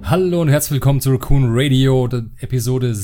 Hallo und herzlich willkommen zu Raccoon Radio, Episode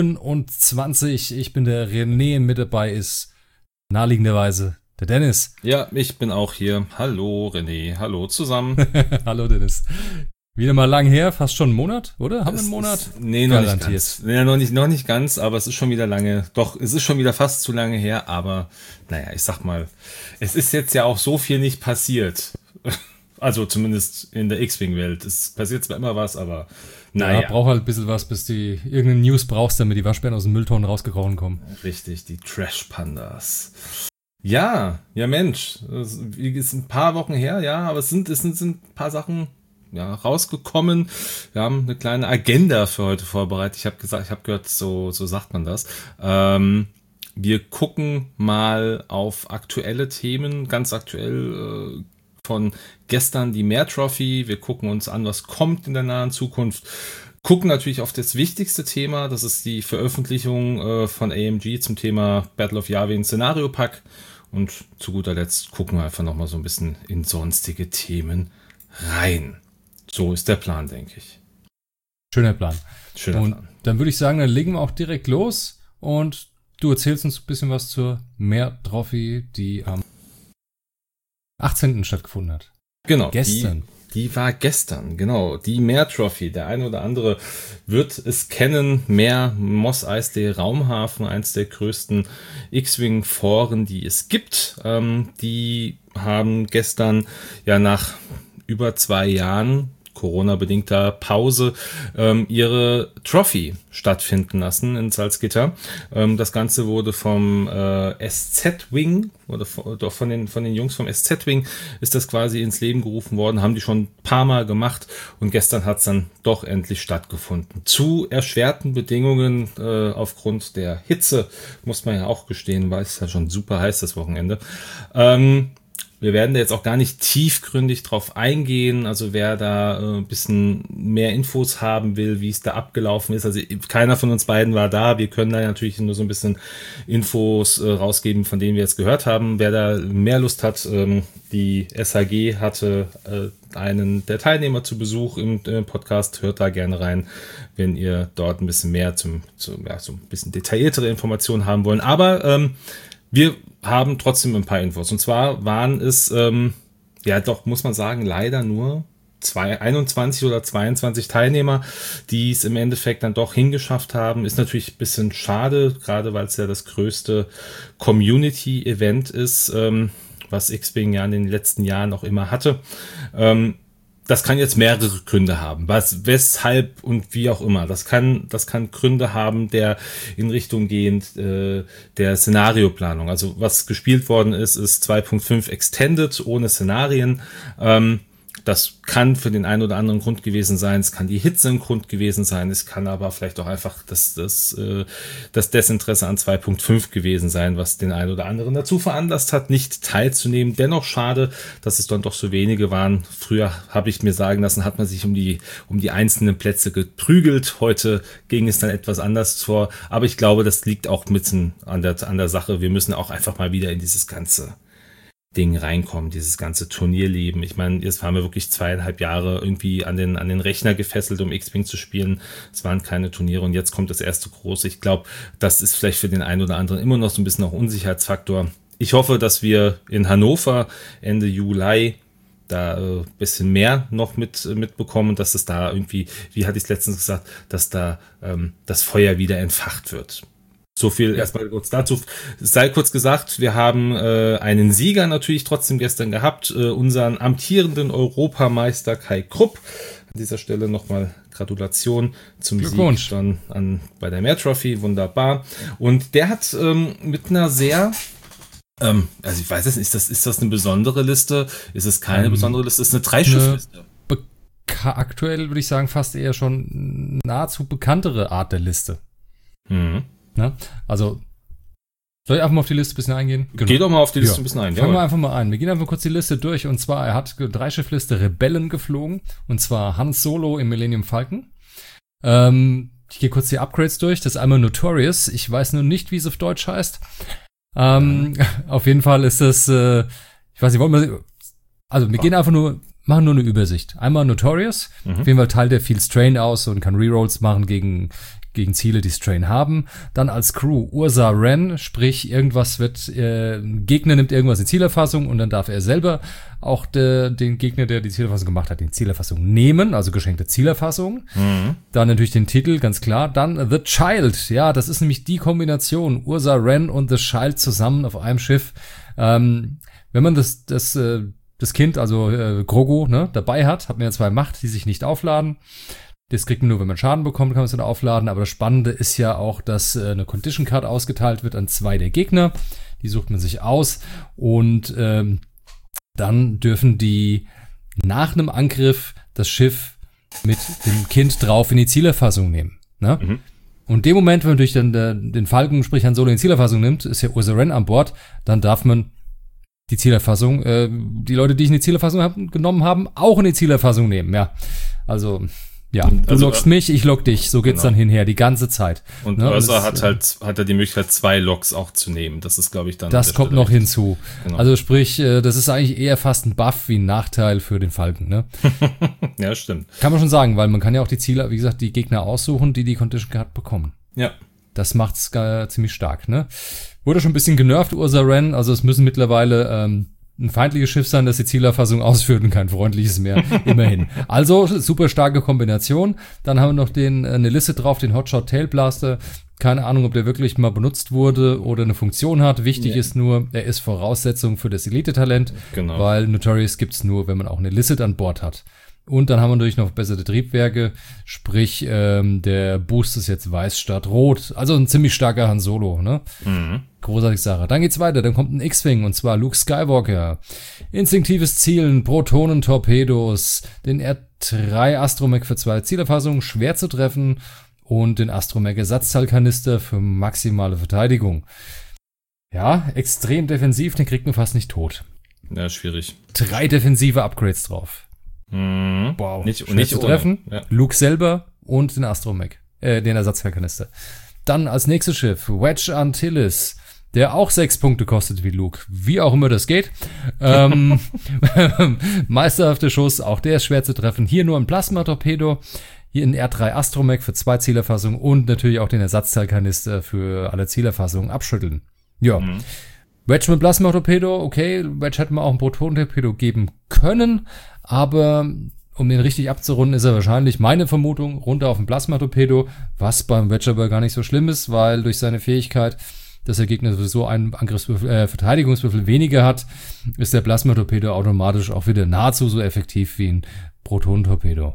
27. Ich bin der René, mit dabei ist naheliegenderweise der Dennis. Ja, ich bin auch hier. Hallo René, hallo zusammen. Hallo Dennis. Wieder mal lang her, fast schon einen Monat, oder? Haben wir einen Monat? Nee, noch nicht ganz. Nee, noch nicht ganz, aber es ist schon wieder lange. Doch, es ist schon wieder fast zu lange her, aber naja, ich sag mal, es ist jetzt ja auch so viel nicht passiert. Also zumindest in der X-Wing-Welt. Es passiert zwar immer was, aber naja. Ja, braucht halt ein bisschen was, bis du irgendeine News brauchst, damit die Waschbären aus dem Müllton rausgekrochen kommen. Richtig, die Trash-Pandas. Ja, Mensch. Es ist ein paar Wochen her, ja, aber es sind ein paar Sachen rausgekommen. Wir haben eine kleine Agenda für heute vorbereitet. Ich habe gehört, so sagt man das. Wir gucken mal auf aktuelle Themen, ganz aktuell von gestern die Mare Trophy. Wir gucken uns an, was kommt in der nahen Zukunft. Gucken natürlich auf das wichtigste Thema. Das ist die Veröffentlichung von AMG zum Thema Battle of Yavin Szenario Pack. Und zu guter Letzt gucken wir einfach nochmal so ein bisschen in sonstige Themen rein. So ist der Plan, denke ich. Schöner Plan. Dann würde ich sagen, dann legen wir auch direkt los. Und du erzählst uns ein bisschen was zur Mare Trophy, die am 18. stattgefunden hat. Genau. Gestern. Die war gestern, genau. Die Mare Trophy. Der eine oder andere wird es kennen. Mare Mos Eisley Raumhafen, eins der größten X-Wing-Foren, die es gibt. Die haben gestern nach über 2 Jahren Corona-bedingter Pause ihre Trophy stattfinden lassen in Salzgitter. Das Ganze wurde vom SZ-Wing oder von den Jungs vom SZ-Wing ist das quasi ins Leben gerufen worden, haben die schon ein paar Mal gemacht und gestern hat es dann doch endlich stattgefunden. Zu erschwerten Bedingungen aufgrund der Hitze, muss man ja auch gestehen, weil es ja schon super heiß das Wochenende. Wir werden da jetzt auch gar nicht tiefgründig drauf eingehen, also wer da ein bisschen mehr Infos haben will, wie es da abgelaufen ist, also keiner von uns beiden war da, wir können da natürlich nur so ein bisschen Infos rausgeben, von denen wir jetzt gehört haben. Wer da mehr Lust hat, die SHG hatte einen der Teilnehmer zu Besuch im Podcast, hört da gerne rein, wenn ihr dort ein bisschen mehr so ein bisschen detailliertere Informationen haben wollen, aber wir haben trotzdem ein paar Infos. Und zwar waren es, muss man sagen, leider nur 21 oder 22 Teilnehmer, die es im Endeffekt dann doch hingeschafft haben. Ist natürlich ein bisschen schade, gerade weil es ja das größte Community-Event ist, was X-Wing ja in den letzten Jahren auch immer hatte. Das kann jetzt mehrere Gründe haben, weshalb und wie auch immer. Das kann Gründe haben, der in Richtung gehend der Szenarioplanung. Also was gespielt worden ist 2.5 Extended ohne Szenarien. Das kann für den einen oder anderen Grund gewesen sein. Es kann die Hitze ein Grund gewesen sein. Es kann aber vielleicht auch einfach das Desinteresse an 2.5 gewesen sein, was den einen oder anderen dazu veranlasst hat, nicht teilzunehmen. Dennoch schade, dass es dann doch so wenige waren. Früher, habe ich mir sagen lassen, hat man sich um die einzelnen Plätze geprügelt. Heute ging es dann etwas anders vor. Aber ich glaube, das liegt auch mitten an der Sache. Wir müssen auch einfach mal wieder in dieses ganze Ding reinkommen, dieses ganze Turnierleben. Ich meine, jetzt waren wir wirklich 2,5 Jahre irgendwie an den Rechner gefesselt, um X-Wing zu spielen. Es waren keine Turniere und jetzt kommt das erste große. Ich glaube, das ist vielleicht für den einen oder anderen immer noch so ein bisschen auch Unsicherheitsfaktor. Ich hoffe, dass wir in Hannover Ende Juli da ein bisschen mehr noch mitbekommen, dass es da irgendwie, wie hatte ich es letztens gesagt, dass da das Feuer wieder entfacht wird. So viel erstmal kurz dazu. Es sei kurz gesagt, wir haben einen Sieger natürlich trotzdem gestern gehabt, unseren amtierenden Europameister Kai Krupp. An dieser Stelle nochmal Gratulation zum Sieg dann bei der Mare Trophy, wunderbar. Und der hat mit einer sehr, also ich weiß es nicht, ist das eine besondere Liste? Ist es keine besondere Liste? Ist es eine 3-Schiff-Liste? Aktuell würde ich sagen, fast eher schon nahezu bekanntere Art der Liste. Mhm. Ne? Also, soll ich einfach mal auf die Liste ein bisschen eingehen? Genau. Geh doch mal auf die Liste ein bisschen ein. Fangen wir einfach mal ein. Wir gehen einfach kurz die Liste durch. Und zwar, er hat 3-Schiff-Liste Rebellen geflogen. Und zwar Han Solo im Millennium Falcon. Ich gehe kurz die Upgrades durch. Das ist einmal Notorious. Ich weiß nur nicht, wie es auf Deutsch heißt. Auf jeden Fall ist das, ich weiß nicht, wir gehen einfach nur machen nur eine Übersicht. Einmal Notorious, auf jeden Fall teilt er viel Strain aus und kann Rerolls machen gegen Ziele, die Strain haben. Dann als Crew Ursa Ren, sprich irgendwas wird, Gegner nimmt irgendwas in Zielerfassung und dann darf er selber auch den Gegner, der die Zielerfassung gemacht hat, in Zielerfassung nehmen, also geschenkte Zielerfassung. Dann natürlich den Titel, ganz klar. Dann The Child, ja, das ist nämlich die Kombination, Ursa Ren und The Child zusammen auf einem Schiff. Wenn man das Kind, also Grogu, ne, dabei hat man ja 2 Macht, die sich nicht aufladen. Das kriegt man nur, wenn man Schaden bekommt, kann man es dann aufladen. Aber das Spannende ist ja auch, dass eine Condition Card ausgeteilt wird an 2 der Gegner. Die sucht man sich aus. Und dann dürfen die nach einem Angriff das Schiff mit dem Kind drauf in die Zielerfassung nehmen. Ne? Und in dem Moment, wenn man durch den Falken, sprich Han Solo, in die Zielerfassung nimmt, ist ja Ursa Ren an Bord, dann darf man die Zielerfassung, die Leute, die ich in die Zielerfassung genommen haben, auch in die Zielerfassung nehmen. Ja, also... Ja, du loggst mich, ich log dich. So geht's dann hinher, die ganze Zeit. Und Ursa hat er die Möglichkeit, 2 Logs auch zu nehmen. Das ist, glaube ich, dann. Das kommt noch hinzu. Genau. Also sprich, das ist eigentlich eher fast ein Buff wie ein Nachteil für den Falken, ne? Ja, stimmt. Kann man schon sagen, weil man kann ja auch die Ziele, wie gesagt, die Gegner aussuchen, die Condition Card bekommen. Ja. Das macht's ziemlich stark, ne? Wurde schon ein bisschen genervt, Ursa Ren. Also es müssen mittlerweile ein feindliches Schiff sein, das die Zielerfassung ausführt und kein freundliches mehr, immerhin. Also, super starke Kombination. Dann haben wir noch eine Liste drauf, den Hotshot Tail Blaster. Keine Ahnung, ob der wirklich mal benutzt wurde oder eine Funktion hat. Wichtig ist nur, er ist Voraussetzung für das Elite-Talent, weil Notorious gibt's nur, wenn man auch eine Illicit an Bord hat. Und dann haben wir natürlich noch bessere Triebwerke, sprich, der Boost ist jetzt weiß statt rot. Also ein ziemlich starker Han Solo, ne? Großartige Sache. Dann geht's weiter, dann kommt ein X-Wing, und zwar Luke Skywalker. Instinktives Zielen, Protonen-Torpedos, den R3 Astromech für 2 Zielerfassungen, schwer zu treffen, und den Astromech Ersatzteilkanister für maximale Verteidigung. Ja, extrem defensiv, den kriegt man fast nicht tot. Ja, schwierig. 3 defensive Upgrades drauf. Wow. Nicht zu treffen. Ja. Luke selber und den Astromech. Den Ersatzteilkanister. Dann als nächstes Schiff Wedge Antilles, der auch 6 Punkte kostet wie Luke. Wie auch immer das geht. Meisterhafter Schuss, auch der ist schwer zu treffen. Hier nur ein Plasma-Torpedo. Hier ein R3 Astromech für 2 Zielerfassungen und natürlich auch den Ersatzteilkanister für alle Zielerfassungen abschütteln. Ja. Wedge mit Plasma-Torpedo, okay, Wedge hätte man auch ein Proton-Torpedo geben können, aber um den richtig abzurunden, ist er wahrscheinlich, meine Vermutung, runter auf ein Plasma-Torpedo, was beim Wedge aber gar nicht so schlimm ist, weil durch seine Fähigkeit, dass der Gegner sowieso einen Verteidigungswürfel weniger hat, ist der Plasma-Torpedo automatisch auch wieder nahezu so effektiv wie ein Proton-Torpedo.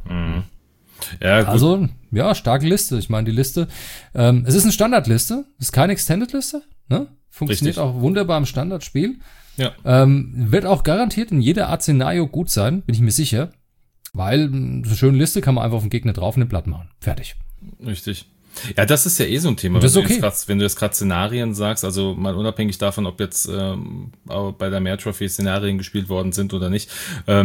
Ja, gut. Also, ja, starke Liste. Ich meine, die Liste, es ist eine Standardliste, es ist keine Extended-Liste, ne? Funktioniert richtig. Auch wunderbar im Standardspiel. Ja. Wird auch garantiert in jeder Art Szenario gut sein, bin ich mir sicher. Weil so eine schöne Liste kann man einfach auf den Gegner drauf und den platt machen. Fertig. Richtig. Ja, das ist ja eh so ein Thema, das ist okay. Wenn du jetzt gerade Szenarien sagst, also mal unabhängig davon, ob jetzt bei der Mare Trophy Szenarien gespielt worden sind oder nicht.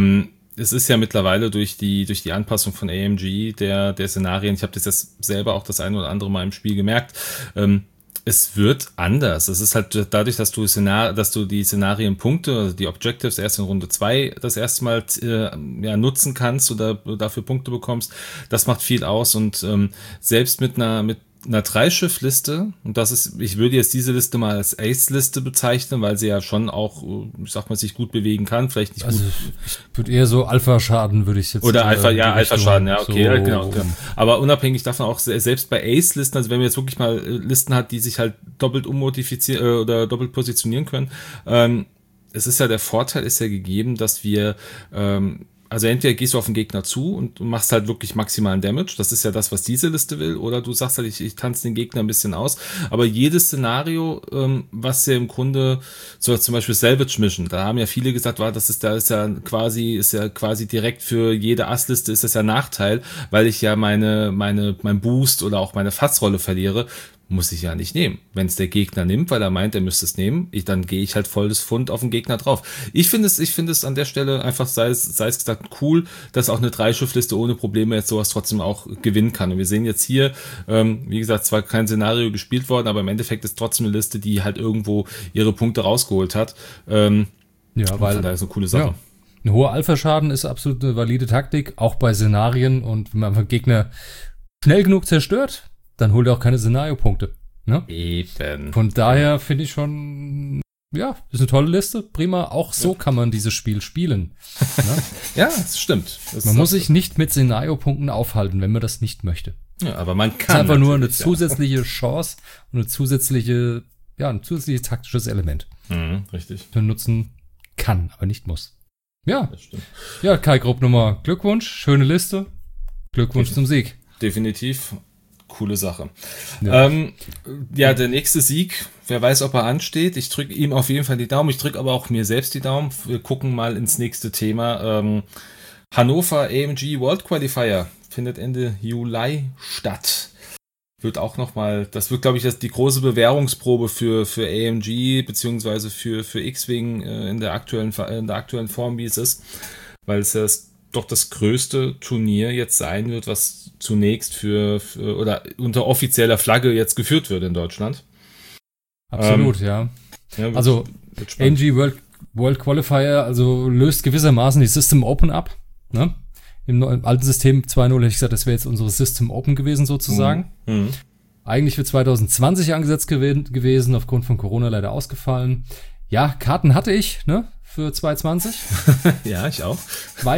Es ist ja mittlerweile durch die Anpassung von AMG der Szenarien, ich habe das jetzt selber auch das eine oder andere Mal im Spiel gemerkt, es wird anders. Es ist halt dadurch, dass du die Szenarienpunkte, also die Objectives erst in Runde 2 das erste Mal nutzen kannst oder dafür Punkte bekommst. Das macht viel aus, und selbst mit einer 3-Schiff-Liste, und das ist, ich würde jetzt diese Liste mal als Ace-Liste bezeichnen, weil sie ja schon auch, ich sag mal, sich gut bewegen kann, vielleicht nicht also gut. Ich würde eher so Alpha-Schaden würde ich jetzt. Oder Alpha-Schaden, ja, okay, so, ja, genau. Aber unabhängig davon auch, selbst bei Ace-Listen, also wenn man jetzt wirklich mal Listen hat, die sich halt doppelt ummodifizieren oder doppelt positionieren können, es ist ja, der Vorteil ist ja gegeben, dass wir, also entweder gehst du auf den Gegner zu und machst halt wirklich maximalen Damage, das ist ja das, was diese Liste will, oder du sagst halt, ich tanze den Gegner ein bisschen aus, aber jedes Szenario, was ja im Grunde, so zum Beispiel Salvage Mission, da haben ja viele gesagt, das ist ja quasi direkt für jede Assliste ist das ja Nachteil, weil ich ja mein Boost oder auch meine Fassrolle verliere. Muss ich ja nicht nehmen. Wenn es der Gegner nimmt, weil er meint, er müsste es nehmen, dann gehe ich halt volles Pfund auf den Gegner drauf. Ich finde es an der Stelle einfach, sei es gesagt, cool, dass auch eine 3-Schiff-Liste ohne Probleme jetzt sowas trotzdem auch gewinnen kann. Und wir sehen jetzt hier, wie gesagt, zwar kein Szenario gespielt worden, aber im Endeffekt ist trotzdem eine Liste, die halt irgendwo ihre Punkte rausgeholt hat. Ja, weil da ist eine coole Sache. Ja. Ein hoher Alpha-Schaden ist absolut eine valide Taktik, auch bei Szenarien. Und wenn man einfach Gegner schnell genug zerstört, dann holt er auch keine Szenariopunkte. Ne? Eben. Von daher finde ich schon, ja, ist eine tolle Liste. Prima. Auch so kann man dieses Spiel spielen. Ne? Ja, das stimmt. Man muss sich nicht mit Szenariopunkten aufhalten, wenn man das nicht möchte. Ja, aber man kann. Es ist einfach nur eine zusätzliche Chance und ein zusätzliches taktisches Element. Richtig. Den nutzen kann, aber nicht muss. Ja, Das stimmt. ja, Kai Grupp Nummer, Glückwunsch, schöne Liste. Glückwunsch zum Sieg. Definitiv. Coole Sache. Ja. Der nächste Sieg, wer weiß, ob er ansteht. Ich drücke ihm auf jeden Fall die Daumen. Ich drücke aber auch mir selbst die Daumen. Wir gucken mal ins nächste Thema. Hannover AMG World Qualifier findet Ende Juli statt. Das wird, glaube ich, die große Bewährungsprobe für AMG beziehungsweise für X-Wing in der aktuellen Form, wie es ist, weil es ja doch das größte Turnier jetzt sein wird, was zunächst oder unter offizieller Flagge jetzt geführt wird in Deutschland. Absolut, ja. Also AMG World Qualifier also löst gewissermaßen die System Open ab. Ne? Im alten System 2.0 hätte ich gesagt, das wäre jetzt unsere System Open gewesen sozusagen. Eigentlich für 2020 angesetzt gewesen, aufgrund von Corona leider ausgefallen. Ja, Karten hatte ich, ne, für 2020. Ja, ich auch.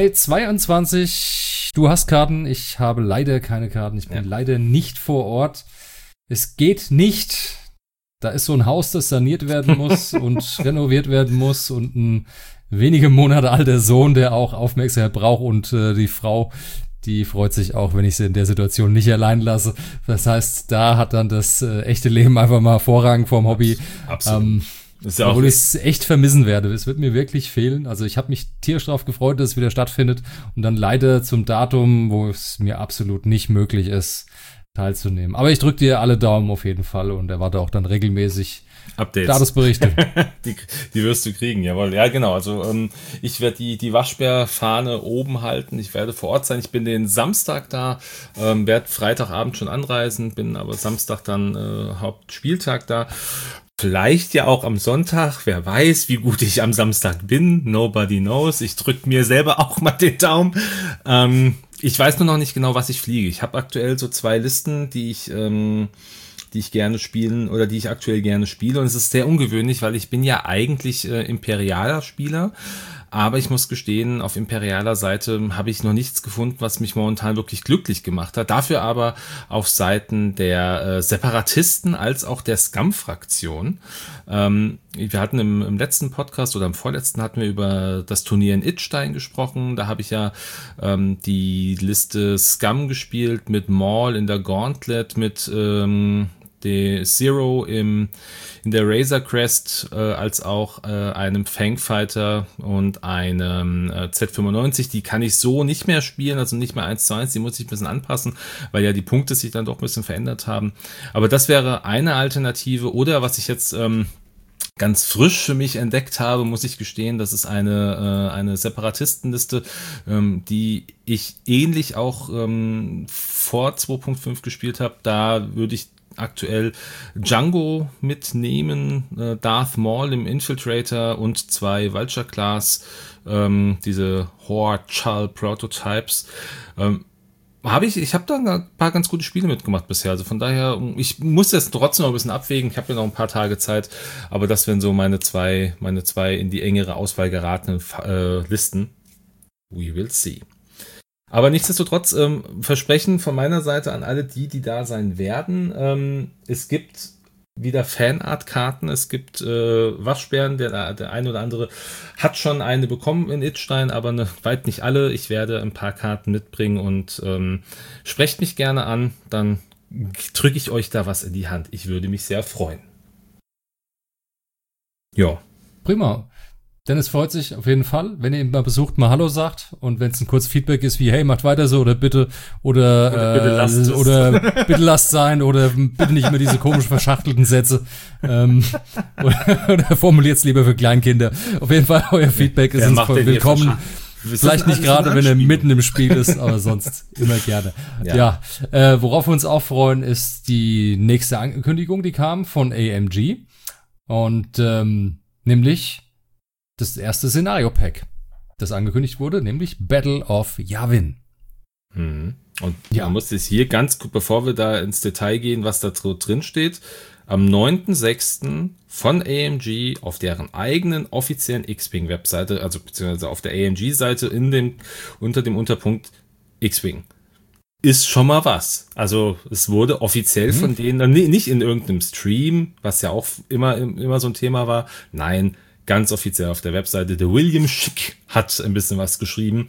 2022, du hast Karten, ich habe leider keine Karten. Ich bin leider nicht vor Ort. Es geht nicht. Da ist so ein Haus, das saniert werden muss und renoviert werden muss und ein wenige Monate alter Sohn, der auch Aufmerksamkeit braucht und die Frau, die freut sich auch, wenn ich sie in der Situation nicht allein lasse. Das heißt, da hat dann das echte Leben einfach mal Vorrang vorm Hobby. Absolut. Obwohl ich es echt vermissen werde. Es wird mir wirklich fehlen. Also ich habe mich tierisch darauf gefreut, dass es wieder stattfindet und dann leider zum Datum, wo es mir absolut nicht möglich ist, teilzunehmen. Aber ich drücke dir alle Daumen auf jeden Fall und erwarte auch dann regelmäßig Updates. Statusberichte. Die wirst du kriegen, jawohl. Ja, genau. Also ich werde die Waschbärfahne oben halten. Ich werde vor Ort sein. Ich bin den Samstag da, werde Freitagabend schon anreisen, bin aber Samstag dann Hauptspieltag da. Vielleicht ja auch am Sonntag. Wer weiß, wie gut ich am Samstag bin. Nobody knows. Ich drücke mir selber auch mal den Daumen. Ich weiß nur noch nicht genau, was ich fliege. Ich habe aktuell so 2 Listen, die ich gerne spielen oder die ich aktuell gerne spiele. Und es ist sehr ungewöhnlich, weil ich bin ja eigentlich imperialer Spieler. Aber ich muss gestehen, auf imperialer Seite habe ich noch nichts gefunden, was mich momentan wirklich glücklich gemacht hat. Dafür aber auf Seiten der Separatisten als auch der Scum-Fraktion. Wir hatten im letzten Podcast oder im vorletzten hatten wir über das Turnier in Idstein gesprochen. Da habe ich ja die Liste Scum gespielt mit Maul in der Gauntlet, mit die Zero in der Razor Crest als auch einem Fangfighter und einem Z95. Die kann ich so nicht mehr spielen, also nicht mehr 1:1. Die muss ich ein bisschen anpassen, weil ja die Punkte sich dann doch ein bisschen verändert haben. Aber das wäre eine Alternative. Oder was ich jetzt ganz frisch für mich entdeckt habe, muss ich gestehen, das ist eine Separatistenliste, die ich ähnlich auch vor 2.5 gespielt habe. Da würde ich aktuell Django mitnehmen, Darth Maul im Infiltrator und 2 Vulture Class, diese Horde-Chull Prototypes. Ich habe da ein paar ganz gute Spiele mitgemacht bisher, also von daher, ich muss jetzt trotzdem noch ein bisschen abwägen, ich habe ja noch ein paar Tage Zeit, aber das wären so meine zwei in die engere Auswahl geratenen Listen. We will see. Aber nichtsdestotrotz, Versprechen von meiner Seite an alle die da sein werden. Es gibt wieder Fanart-Karten, es gibt Waschbären, der eine oder andere hat schon eine bekommen in Idstein, aber weit nicht alle. Ich werde ein paar Karten mitbringen und sprecht mich gerne an, dann drücke ich euch da was in die Hand. Ich würde mich sehr freuen. Ja. Prima. Dennis freut sich auf jeden Fall, wenn ihr ihn mal besucht, mal Hallo sagt und wenn es ein kurzes Feedback ist wie hey, macht weiter so oder bitte bitte lasst sein oder bitte nicht immer diese komisch verschachtelten Sätze oder formuliert es lieber für Kleinkinder. Auf jeden Fall, euer Feedback ist uns voll willkommen. Vielleicht nicht gerade, wenn er mitten im Spiel ist, aber sonst immer gerne. Ja, worauf wir uns auch freuen, ist die nächste Ankündigung, die kam von AMG und nämlich das erste Szenario-Pack. das angekündigt wurde, nämlich Battle of Yavin. Und man muss es hier ganz gut, bevor wir da ins Detail gehen, was da drin steht, am 9.6. von AMG auf deren eigenen offiziellen X-Wing-Webseite, also beziehungsweise auf der AMG-Seite unter dem Unterpunkt X-Wing. Ist schon mal was. Also es wurde offiziell von denen, nicht in irgendeinem Stream, was ja auch immer so ein Thema war, nein, ganz offiziell auf der Webseite. Der William Schick hat ein bisschen was geschrieben.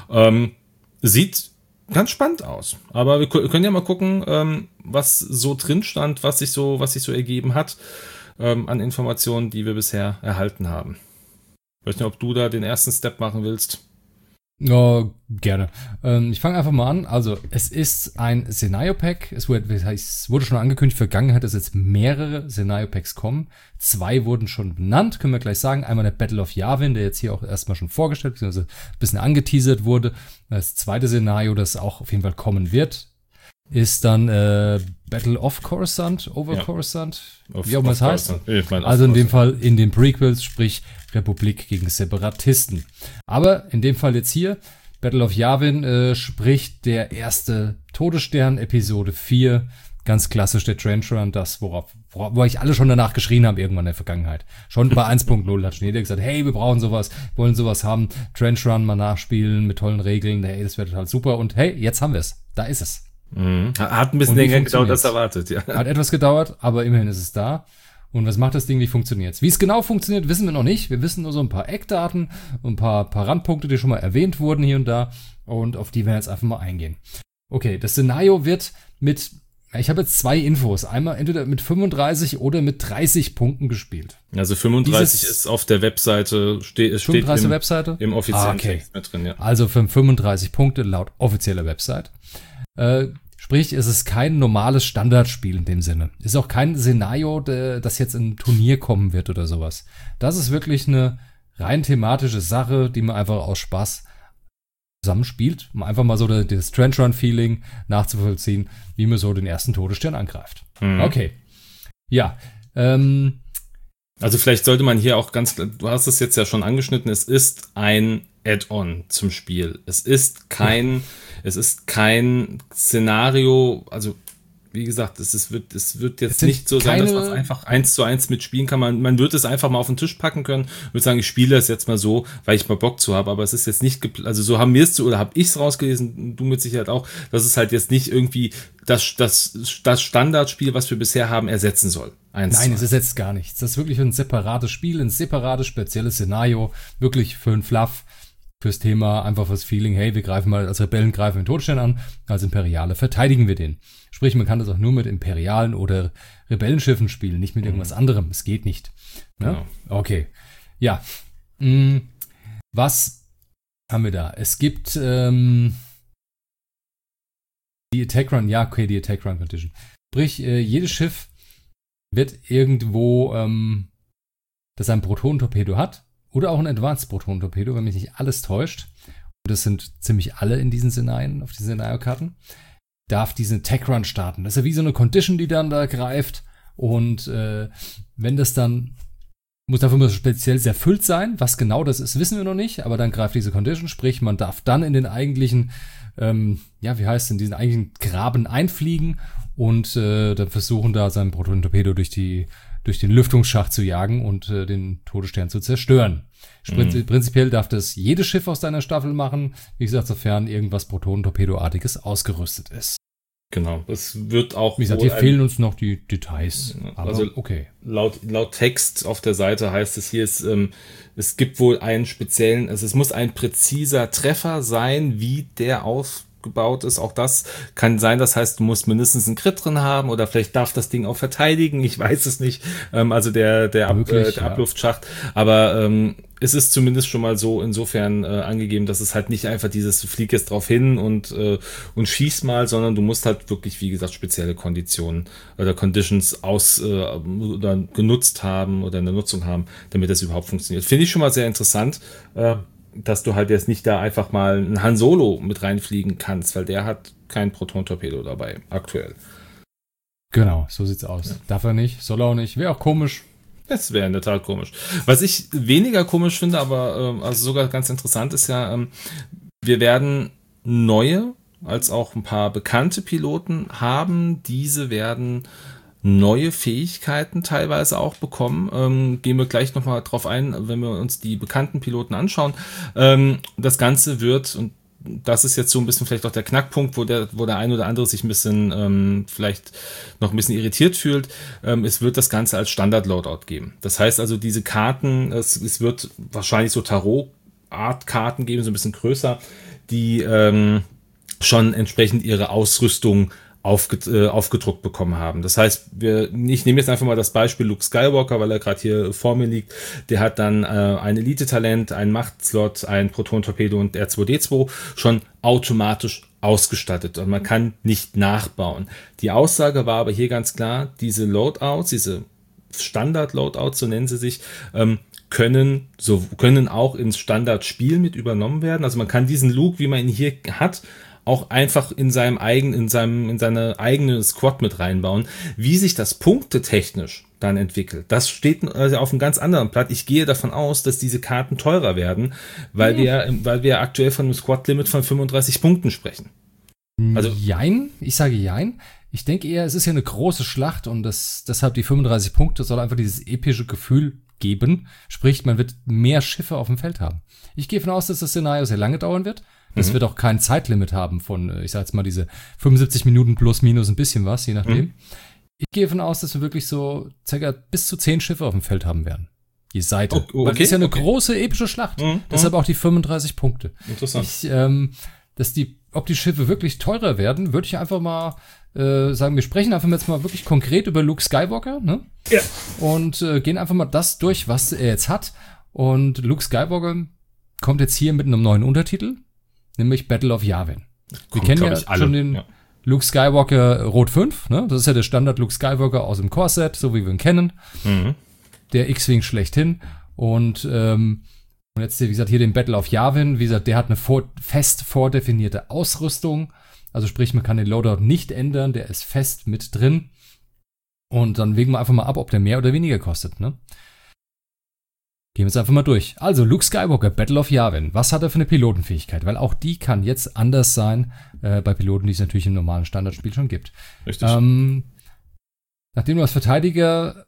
Sieht ganz spannend aus. Aber wir können ja mal gucken, was so drin stand, was sich so ergeben hat an Informationen, die wir bisher erhalten haben. Ich weiß nicht, ob du da den ersten Step machen willst. Ja, gerne. Ich fange einfach mal an. Also, es ist ein Szenario-Pack. Es wurde schon angekündigt, Vergangenheit, dass jetzt mehrere Szenario-Packs kommen. 2 wurden schon benannt, können wir gleich sagen. Einmal der Battle of Yavin, der jetzt hier auch erstmal schon vorgestellt, beziehungsweise ein bisschen angeteasert wurde. Das zweite Szenario, das auch auf jeden Fall kommen wird, ist dann Battle of Coruscant, Coruscant, wie auch immer es heißt. Also in dem Fall in den Prequels, sprich Republik gegen Separatisten. Aber in dem Fall jetzt hier, Battle of Yavin, spricht der erste Todesstern, Episode 4, ganz klassisch der Trench Run, das, wo ich alle schon danach geschrien habe, irgendwann in der Vergangenheit. Schon bei 1.0 hat schon jeder gesagt, hey, wir brauchen sowas, wollen sowas haben, Trench Run mal nachspielen mit tollen Regeln, hey, das wäre total super und hey, jetzt haben wir es, da ist es. Hat ein bisschen länger gedauert als erwartet, ja. Hat etwas gedauert, aber immerhin ist es da. Und was macht das Ding, wie funktioniert's? Wie es genau funktioniert, wissen wir noch nicht. Wir wissen nur so ein paar Eckdaten und ein paar Randpunkte, die schon mal erwähnt wurden hier und da. Und auf die werden wir jetzt einfach mal eingehen. Okay, das Szenario wird ich habe jetzt 2 Infos. Einmal entweder mit 35 oder mit 30 Punkten gespielt. Also 35 ist auf der Webseite, steht Webseite? Im offiziellen Text mit drin, ja. Also für 35 Punkte laut offizieller Website. Sprich, es ist kein normales Standardspiel in dem Sinne. Ist auch kein Szenario, das jetzt in ein Turnier kommen wird oder sowas. Das ist wirklich eine rein thematische Sache, die man einfach aus Spaß zusammenspielt, um einfach mal so das Trench Run Feeling nachzuvollziehen, wie man so den ersten Todesstern angreift. Okay. Ja. Also vielleicht sollte man hier auch du hast es jetzt ja schon angeschnitten, es ist ein Add-on zum Spiel. Es ist kein Szenario, also wie gesagt, es wird jetzt nicht so sein, dass man es einfach 1:1 mitspielen kann. Man wird es einfach mal auf den Tisch packen können. Ich würde sagen, ich spiele das jetzt mal so, weil ich mal Bock zu habe, aber es ist jetzt nicht, also so haben wir es oder habe ich es rausgelesen, du mit Sicherheit auch, dass es halt jetzt nicht irgendwie das Standardspiel, was wir bisher haben, ersetzen soll. Nein, es ersetzt gar nichts. Das ist wirklich ein separates Spiel, ein separates, spezielles Szenario, wirklich für einen Fluff, fürs Thema, einfach fürs Feeling, hey, wir greifen mal, als Rebellen greifen den Todesstern an, als Imperiale verteidigen wir den. Sprich, man kann das auch nur mit Imperialen oder Rebellenschiffen spielen, nicht mit irgendwas anderem. Es geht nicht. Ne? Genau. Okay. Ja. Was haben wir da? Es gibt die Attack Run, die Attack Run Condition. Sprich, jedes Schiff wird irgendwo, das ein Protonentorpedo hat, oder auch ein Advanced Protonentorpedo, wenn mich nicht alles täuscht. Und das sind ziemlich alle in diesen Szenarien, auf diesen Szenariokarten. Darf diesen Attack Run starten. Das ist ja wie so eine Condition, die dann da greift. Und wenn das dann, muss dafür mal speziell sehr erfüllt sein. Was genau das ist, wissen wir noch nicht. Aber dann greift diese Condition. Sprich, man darf dann in den eigentlichen, in diesen eigentlichen Graben einfliegen und dann versuchen, da seinen Protonentorpedo durch den Lüftungsschacht zu jagen und den Todesstern zu zerstören. Prinzipiell darf das jedes Schiff aus deiner Staffel machen, wie gesagt, sofern irgendwas Protonentorpedoartiges ausgerüstet ist. Genau, es wird auch... Wie gesagt, hier fehlen uns noch die Details. Aber also okay. Laut Text auf der Seite heißt es hier, es gibt wohl einen speziellen, also es muss ein präziser Treffer sein, wie der aufgebaut ist. Auch das kann sein, das heißt, du musst mindestens einen Crit drin haben oder vielleicht darf das Ding auch verteidigen, ich weiß es nicht. Also der Abluftschacht. Aber es ist zumindest schon mal so insofern angegeben, dass es halt nicht einfach dieses, du flieg jetzt drauf hin und schieß mal, sondern du musst halt wirklich, wie gesagt, spezielle Konditionen oder Conditions oder genutzt haben oder in der Nutzung haben, damit das überhaupt funktioniert. Finde ich schon mal sehr interessant, dass du halt jetzt nicht da einfach mal einen Han Solo mit reinfliegen kannst, weil der hat kein Proton-Torpedo dabei, aktuell. Genau, so sieht's aus. Ja. Darf er nicht, soll er auch nicht, wäre auch komisch. Das wäre in der Tat komisch. Was ich weniger komisch finde, aber also sogar ganz interessant ist ja, wir werden neue als auch ein paar bekannte Piloten haben. Diese werden neue Fähigkeiten teilweise auch bekommen. Gehen wir gleich nochmal drauf ein, wenn wir uns die bekannten Piloten anschauen. Das Ganze wird, und das ist jetzt so ein bisschen vielleicht auch der Knackpunkt, wo der ein oder andere sich ein bisschen vielleicht noch ein bisschen irritiert fühlt. Es wird das Ganze als Standard-Loadout geben. Das heißt also, diese Karten, es wird wahrscheinlich so Tarot-Art-Karten geben, so ein bisschen größer, die schon entsprechend ihre Ausrüstung aufgedruckt bekommen haben. Das heißt, ich nehme jetzt einfach mal das Beispiel Luke Skywalker, weil er gerade hier vor mir liegt. Der hat dann ein Elite-Talent, einen Machtslot, ein Proton-Torpedo und R2-D2 schon automatisch ausgestattet und man kann nicht nachbauen. Die Aussage war aber hier ganz klar, diese Loadouts, diese Standard-Loadouts, so nennen sie sich, können auch ins Standardspiel mit übernommen werden. Also man kann diesen Luke, wie man ihn hier hat, auch einfach in seine eigene Squad mit reinbauen. Wie sich das punktetechnisch dann entwickelt, das steht also auf einem ganz anderen Blatt. Ich gehe davon aus, dass diese Karten teurer werden, weil wir aktuell von einem Squad-Limit von 35 Punkten sprechen. Also jein, ich sage jein. Ich denke eher, es ist ja eine große Schlacht und deshalb die 35 Punkte soll einfach dieses epische Gefühl geben. Sprich, man wird mehr Schiffe auf dem Feld haben. Ich gehe davon aus, dass das Szenario sehr lange dauern wird. Das wird auch kein Zeitlimit haben von, ich sag jetzt mal, diese 75 Minuten plus minus ein bisschen was, je nachdem. Ich gehe davon aus, dass wir wirklich so circa bis zu 10 Schiffe auf dem Feld haben werden. Je Seite. Okay, weil das ist ja eine große epische Schlacht. Deshalb auch die 35 Punkte. Interessant. Ob die Schiffe wirklich teurer werden, würde ich einfach mal sagen, wir sprechen einfach jetzt mal wirklich konkret über Luke Skywalker, ne? Ja. Und gehen einfach mal das durch, was er jetzt hat. Und Luke Skywalker kommt jetzt hier mit einem neuen Untertitel, nämlich Battle of Yavin. Wir kennen ja schon den Luke Skywalker Rot 5, ne? Das ist ja der Standard Luke Skywalker aus dem Core-Set, so wie wir ihn kennen. Der X-Wing schlechthin. Und jetzt, wie gesagt, hier den Battle of Yavin. Wie gesagt, der hat eine fest vordefinierte Ausrüstung. Also sprich, man kann den Loadout nicht ändern, der ist fest mit drin. Und dann wägen wir einfach mal ab, ob der mehr oder weniger kostet, ne? Gehen wir jetzt einfach mal durch. Also, Luke Skywalker, Battle of Yavin. Was hat er für eine Pilotenfähigkeit? Weil auch die kann jetzt anders sein bei Piloten, die es natürlich im normalen Standardspiel schon gibt. Richtig. Nachdem du als Verteidiger,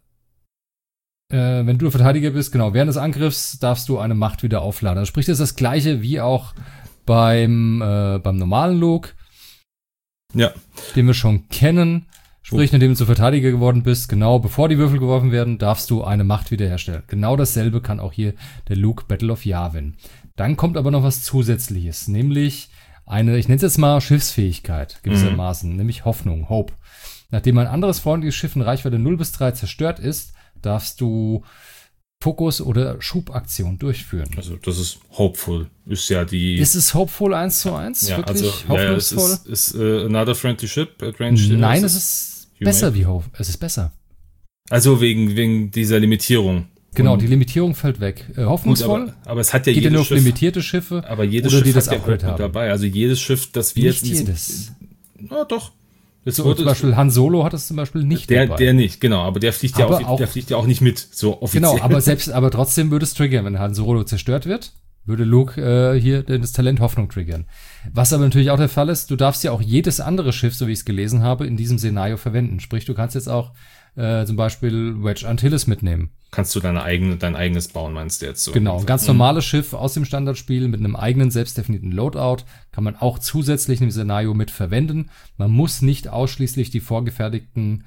wenn du Verteidiger bist, genau, während des Angriffs darfst du eine Macht wieder aufladen. Also sprich, das ist das Gleiche wie auch beim normalen Luke. Ja. Den wir schon kennen. Sprich, nachdem du zu Verteidiger geworden bist, genau bevor die Würfel geworfen werden, darfst du eine Macht wiederherstellen. Genau dasselbe kann auch hier der Luke Battle of Yavin. Dann kommt aber noch was Zusätzliches, nämlich eine, ich nenne es jetzt mal Schiffsfähigkeit gewissermaßen, nämlich Hoffnung, Hope. Nachdem ein anderes freundliches Schiff in Reichweite 0 bis 3 zerstört ist, darfst du Fokus- oder Schubaktion durchführen. Also das ist hopeful. Ist ja die... Ist es hopeful 1:1? Ja, wirklich also, hoffnungsvoll? Ja, es ist another friendly ship at range. Nein, es ist besser wie Hope. Es ist besser. Also wegen dieser Limitierung. Genau, Und die Limitierung fällt weg. Hoffnungsvoll. Gut, aber es hat ja geht ja jedes nur auf Schiff, limitierte Schiffe, aber jedes oder Schiff die das hat ja Upgrade Hope haben. dabei. Also jedes Schiff, das wir Nicht jedes. Na doch. So, zum Beispiel Han Solo hat es zum Beispiel nicht dabei. Der nicht, genau, aber der fliegt ja auch nicht mit, so offiziell. Genau, aber trotzdem würde es triggern, wenn Han Solo zerstört wird, würde Luke hier das Talent Hoffnung triggern. Was aber natürlich auch der Fall ist, du darfst ja auch jedes andere Schiff, so wie ich es gelesen habe, in diesem Szenario verwenden. Sprich, du kannst jetzt auch zum Beispiel Wedge Antilles mitnehmen. Kannst du dein eigenes bauen, meinst du jetzt so? Genau, ein ganz normales Schiff aus dem Standardspiel mit einem eigenen selbstdefinierten Loadout kann man auch zusätzlich im Szenario mit verwenden. Man muss nicht ausschließlich die vorgefertigten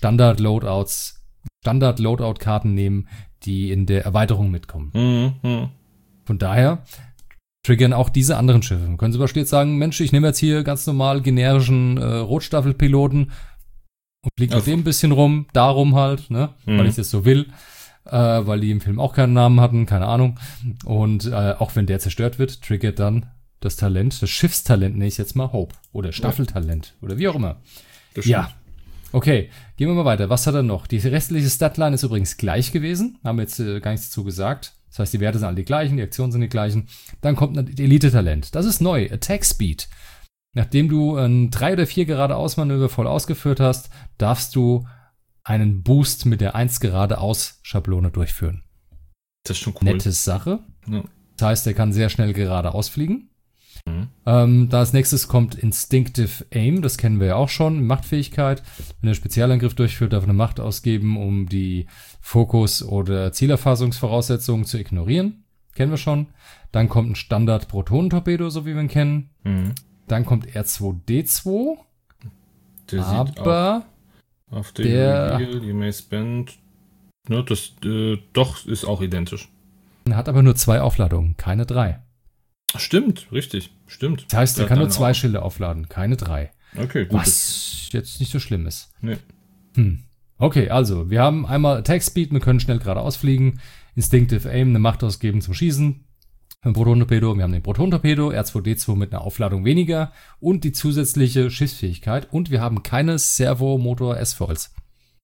Standard-Loadout-Karten nehmen, die in der Erweiterung mitkommen. Von daher triggern auch diese anderen Schiffe. Man könnte zum Beispiel jetzt sagen, Mensch, ich nehme jetzt hier ganz normal generischen Rotstaffelpiloten und fliege mit dem ein bisschen rum, darum halt, ne, weil ich das so will. Weil die im Film auch keinen Namen hatten, keine Ahnung. Und auch wenn der zerstört wird, triggert dann das Talent, das Schiffstalent, nenne ich jetzt mal Hope. Oder Staffeltalent. Oder wie auch immer. Ja. Okay, gehen wir mal weiter. Was hat er noch? Die restliche Statline ist übrigens gleich gewesen. Haben wir jetzt gar nichts dazu gesagt. Das heißt, die Werte sind alle die gleichen, die Aktionen sind die gleichen. Dann kommt das Elite-Talent. Das ist neu. Attack Speed. Nachdem du ein 3 oder 4 geradeausmanöver voll ausgeführt hast, darfst du einen Boost mit der 1 geradeaus Schablone durchführen. Das ist schon cool. Nette Sache. Ja. Das heißt, er kann sehr schnell geradeaus fliegen. Mhm. Da als nächstes kommt Instinctive Aim, das kennen wir ja auch schon, Machtfähigkeit. Wenn er einen Spezialangriff durchführt, darf er eine Macht ausgeben, um die Fokus- oder Zielerfassungsvoraussetzungen zu ignorieren. Kennen wir schon. Dann kommt ein Standard-Protonentorpedo, so wie wir ihn kennen. Mhm. Dann kommt R2D2. Der Aber sieht auf der Reveal, you may spend. Ne, das doch ist auch identisch. Hat aber nur 2 Aufladungen, keine 3. Stimmt, richtig, stimmt. Das heißt, er kann nur 2 auch. Schilde aufladen, keine 3. Okay, gut. Was jetzt nicht so schlimm ist. Nee. Okay, also, wir haben einmal Attack Speed, wir können schnell geradeaus fliegen. Instinctive Aim, eine Macht ausgeben zum Schießen. Ein Protonentorpedo, wir haben den Protonentorpedo, R2D2 mit einer Aufladung weniger und die zusätzliche Schiffsfähigkeit. Und wir haben keine Servomotor S-Foils.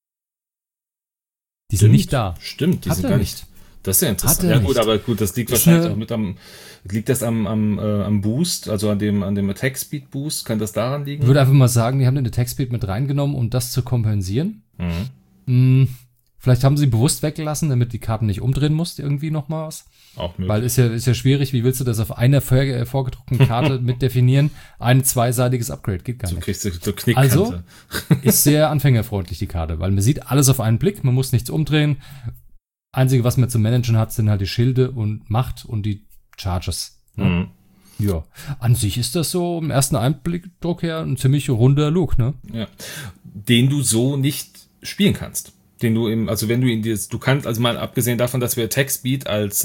Die sind nicht da. Stimmt, die Hat sind er gar nicht. nicht. Das ist ja interessant. Hat er Ja gut, nicht. aber gut, das liegt Ist wahrscheinlich eine- auch liegt das am Boost, also an dem Attack Speed Boost, kann das daran liegen? Ich würde einfach mal sagen, die haben den Attack Speed mit reingenommen, um das zu kompensieren. Mhm. Vielleicht haben sie bewusst weggelassen, damit die Karten nicht umdrehen musst, irgendwie noch was. Auch möglich. Weil ist ja schwierig, wie willst du das auf einer vorgedruckten Karte mit definieren? Ein zweiseitiges Upgrade, geht gar so nicht. kriegst du so Knickkante. Also, ist sehr anfängerfreundlich, die Karte, weil man sieht alles auf einen Blick, man muss nichts umdrehen. Einzige, was man zu managen hat, sind halt die Schilde und Macht und die Charges. Mhm. Ja, an sich ist das so im ersten Einblickdruck her ein ziemlich runder Look, ne? Ja. Den du so nicht spielen kannst. Den du also wenn du du kannst, also mal abgesehen davon, dass wir Attack Speed als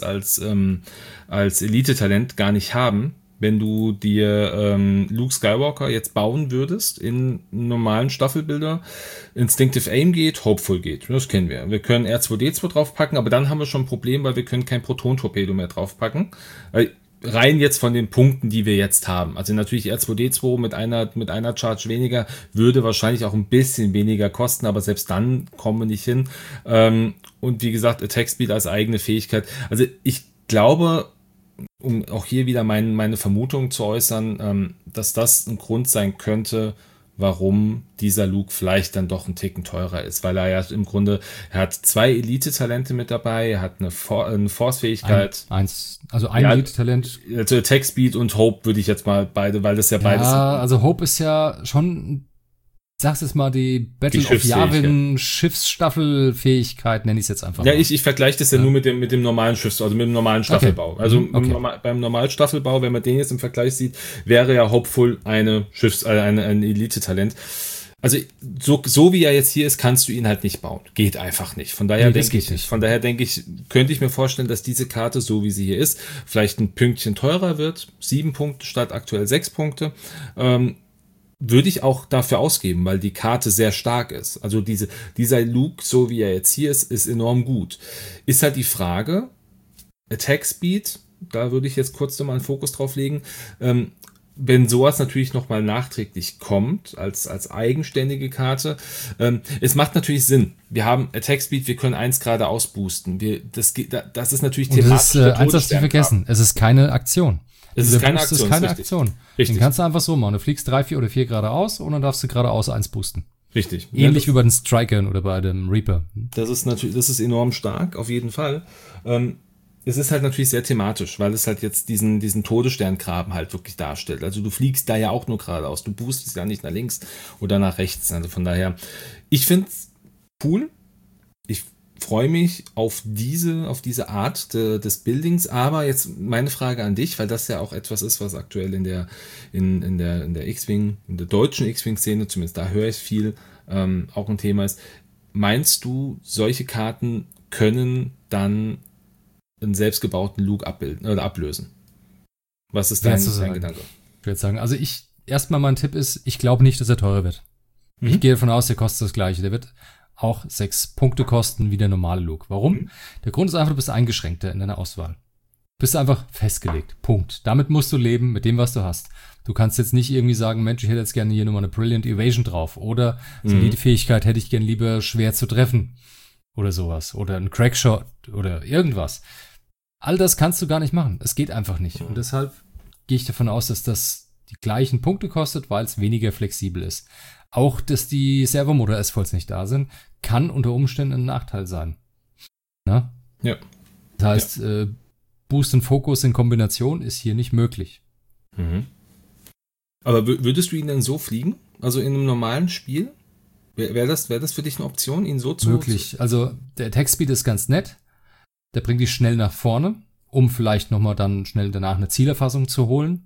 Elite-Talent gar nicht haben, wenn du dir Luke Skywalker jetzt bauen würdest in normalen Staffelbilder, Instinctive Aim geht, Hopeful geht. Das kennen wir. Wir können R2D2 draufpacken, aber dann haben wir schon ein Problem, weil wir können kein Proton-Torpedo mehr draufpacken. Rein jetzt von den Punkten, die wir jetzt haben. Also natürlich R2D2 mit einer Charge weniger würde wahrscheinlich auch ein bisschen weniger kosten, aber selbst dann kommen wir nicht hin. Und wie gesagt, Attack Speed als eigene Fähigkeit. Also ich glaube, um auch hier wieder meine Vermutung zu äußern, dass das ein Grund sein könnte, warum dieser Luke vielleicht dann doch ein Ticken teurer ist, weil er ja im Grunde, er hat 2 Elite-Talente mit dabei, er hat eine Force-Fähigkeit. Ein Ja, Elite-Talent. Also Attack Speed und Hope würde ich jetzt mal beide, weil das ja beides Ja, also Hope ist ja schon, sag's jetzt mal, die Battle Die of Yavin Schiffsstaffelfähigkeit, nenne ich es jetzt einfach ja, mal. ich vergleiche das ja nur mit dem normalen Schiffs, also mit dem normalen Staffelbau. Okay. Also Okay. beim normalen Staffelbau, wenn man den jetzt im Vergleich sieht, wäre ja Hopeful ein Elite-Talent. Also so wie er jetzt hier ist, kannst du ihn halt nicht bauen. Geht einfach nicht. Von daher Nee, das denke ich geht nicht. Von daher denke ich, könnte ich mir vorstellen, dass diese Karte, so wie sie hier ist, vielleicht ein Pünktchen teurer wird. 7 Punkte statt aktuell 6 Punkte. Würde ich auch dafür ausgeben, weil die Karte sehr stark ist. Also dieser Luke, so wie er jetzt hier ist enorm gut. Ist halt die Frage, Attack Speed, da würde ich jetzt kurz nochmal einen Fokus drauf legen, wenn sowas natürlich nochmal nachträglich kommt, als eigenständige Karte, es macht natürlich Sinn. Wir haben Attack Speed, wir können 1 geradeaus boosten. Das ist natürlich Und das thematisch ist, der eins darfst du nicht vergessen, es ist keine Aktion. Es ist Dieser keine Boost Aktion, ist keine richtig. Aktion. Richtig. Den kannst du einfach so machen. Du fliegst 3, 4 oder 4 geradeaus und dann darfst du geradeaus 1 boosten. Richtig. Ähnlich wie bei den Strikern oder bei dem Reaper. Das ist enorm stark, auf jeden Fall. Es ist halt natürlich sehr thematisch, weil es halt jetzt diesen Todessterngraben halt wirklich darstellt. Also du fliegst da ja auch nur geradeaus. Du boostest ja nicht nach links oder nach rechts. Also von daher, ich finde es cool. Ich freue mich auf diese Art des Buildings. Aber jetzt meine Frage an dich, weil das ja auch etwas ist, was aktuell in der X-Wing, in der deutschen X-Wing-Szene, zumindest da höre ich viel, auch ein Thema ist. Meinst du, solche Karten können dann einen selbstgebauten Luke abbilden oder ablösen? Was ist dein Gedanke? Ich würde sagen, also erstmal mein Tipp ist, ich glaube nicht, dass er teurer wird. Ich gehe davon aus, der kostet das Gleiche. Der wird auch 6 Punkte kosten wie der normale Luke. Warum? Der Grund ist einfach, du bist eingeschränkter in deiner Auswahl. Bist du einfach festgelegt. Punkt. Damit musst du leben, mit dem, was du hast. Du kannst jetzt nicht irgendwie sagen, Mensch, ich hätte jetzt gerne hier nochmal eine Brilliant Evasion drauf. Oder so die Fähigkeit hätte ich gerne lieber schwer zu treffen. Oder sowas. Oder ein Crackshot oder irgendwas. All das kannst du gar nicht machen. Es geht einfach nicht. Und deshalb gehe ich davon aus, dass das die gleichen Punkte kostet, weil es weniger flexibel ist. Auch, dass die Servomotor S-Foils nicht da sind, kann unter Umständen ein Nachteil sein. Na? Ja. Das heißt, Boost und Fokus in Kombination ist hier nicht möglich. Mhm. Aber würdest du ihn denn so fliegen? Also in einem normalen Spiel? Wäre das für dich eine Option, ihn so zu... Möglich. Also der Attack-Speed ist ganz nett. Der bringt dich schnell nach vorne, um vielleicht nochmal dann schnell danach eine Zielerfassung zu holen.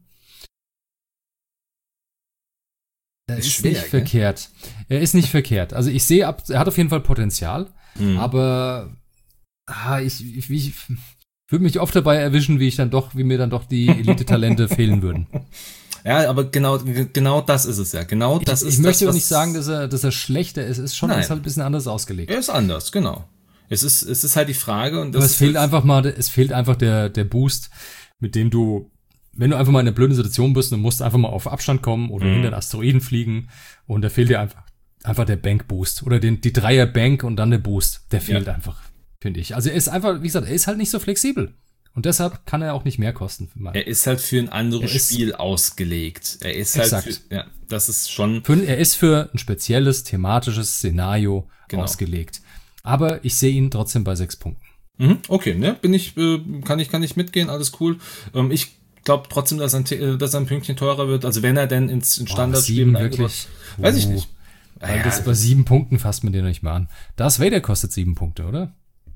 Er ist schwer, nicht verkehrt. Er ist nicht verkehrt. Also ich sehe, er hat auf jeden Fall Potenzial, aber ich würde mich oft dabei erwischen, wie mir dann doch die Elite-Talente fehlen würden. Ja, aber genau das ist es ja. Genau das ist Ich möchte auch nicht sagen, dass er schlechter ist. Ist halt ein bisschen anders ausgelegt. Er ist anders, genau. Es ist halt die Frage. Und das aber es fehlt einfach der Boost, mit dem du, wenn du einfach mal in einer blöden Situation bist und musst einfach mal auf Abstand kommen oder hinter den Asteroiden fliegen und da fehlt dir einfach der Bank-Boost oder die Dreier-Bank und dann der Boost. Der fehlt einfach, finde ich. Also er ist einfach, wie gesagt, er ist halt nicht so flexibel. Und deshalb kann er auch nicht mehr kosten. Er ist halt für ein anderes Spiel ausgelegt. Er ist halt das ist schon... Er ist für ein spezielles thematisches Szenario ausgelegt. Aber ich sehe ihn trotzdem bei 6 Punkten. Okay, ne? Kann ich mitgehen, alles cool. Ich glaube trotzdem, dass er ein Pünktchen teurer wird. Also wenn er denn ins Standardspiel wirklich. Weiß ich nicht. Weil das bei 7 Punkten fasst man den noch nicht mal an. Darth Vader kostet 7 Punkte, oder?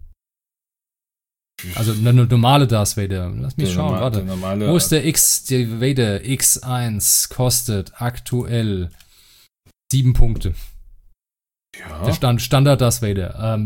Also eine normale Darth Vader. Lass mich schauen, warte. Wo ist der Vader X1 kostet aktuell 7 Punkte. Ja. Der Standard Darth Vader.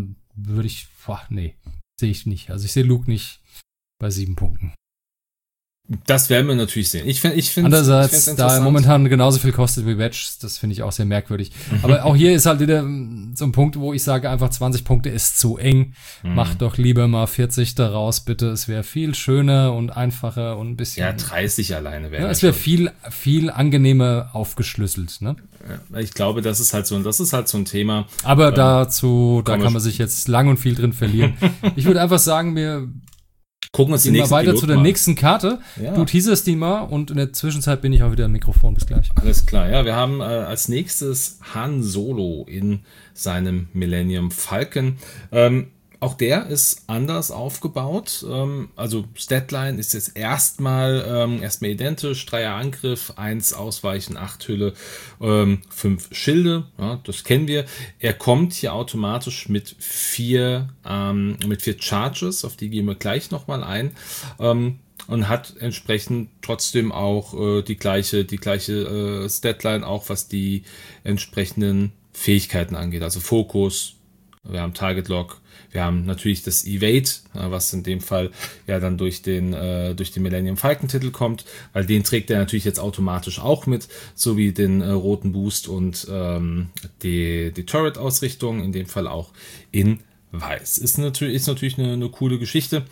Sehe ich nicht. Also ich sehe Luke nicht bei 7 Punkten. Das werden wir natürlich sehen. Ich finde andererseits, da er momentan genauso viel kostet wie Wedge, das finde ich auch sehr merkwürdig. Aber auch hier ist halt wieder so ein Punkt, wo ich sage, einfach 20 Punkte ist zu eng. Mach doch lieber mal 40 daraus, bitte. Es wäre viel schöner und einfacher und ein bisschen... Ja, 30 alleine wäre. Ja, es wäre viel angenehmer aufgeschlüsselt, ne? Ja, ich glaube, das ist halt so ein Thema. Aber da kann man sich jetzt lang und viel drin verlieren. Ich würde einfach sagen, gucken uns die nächste weiter Pilot zu der nächsten Karte. Ja. Du teaserst die mal und in der Zwischenzeit bin ich auch wieder am Mikrofon. Bis gleich. Alles klar, ja. Wir haben als nächstes Han Solo in seinem Millennium Falcon. Auch der ist anders aufgebaut. Also Statline ist jetzt erstmal identisch. 3er Angriff, 1 Ausweichen, 8 Hülle, 5 Schilde. Ja, das kennen wir. Er kommt hier automatisch mit 4 Charges, auf die gehen wir gleich nochmal ein. Und hat entsprechend trotzdem auch die gleiche Statline, auch was die entsprechenden Fähigkeiten angeht. Also Fokus, wir haben Target Lock, wir haben natürlich das Evade, was in dem Fall ja dann durch den Millennium Falcon Titel kommt, weil den trägt er natürlich jetzt automatisch auch mit, sowie den roten Boost und die Turret Ausrichtung, in dem Fall auch in weiß. Ist natürlich eine coole Geschichte.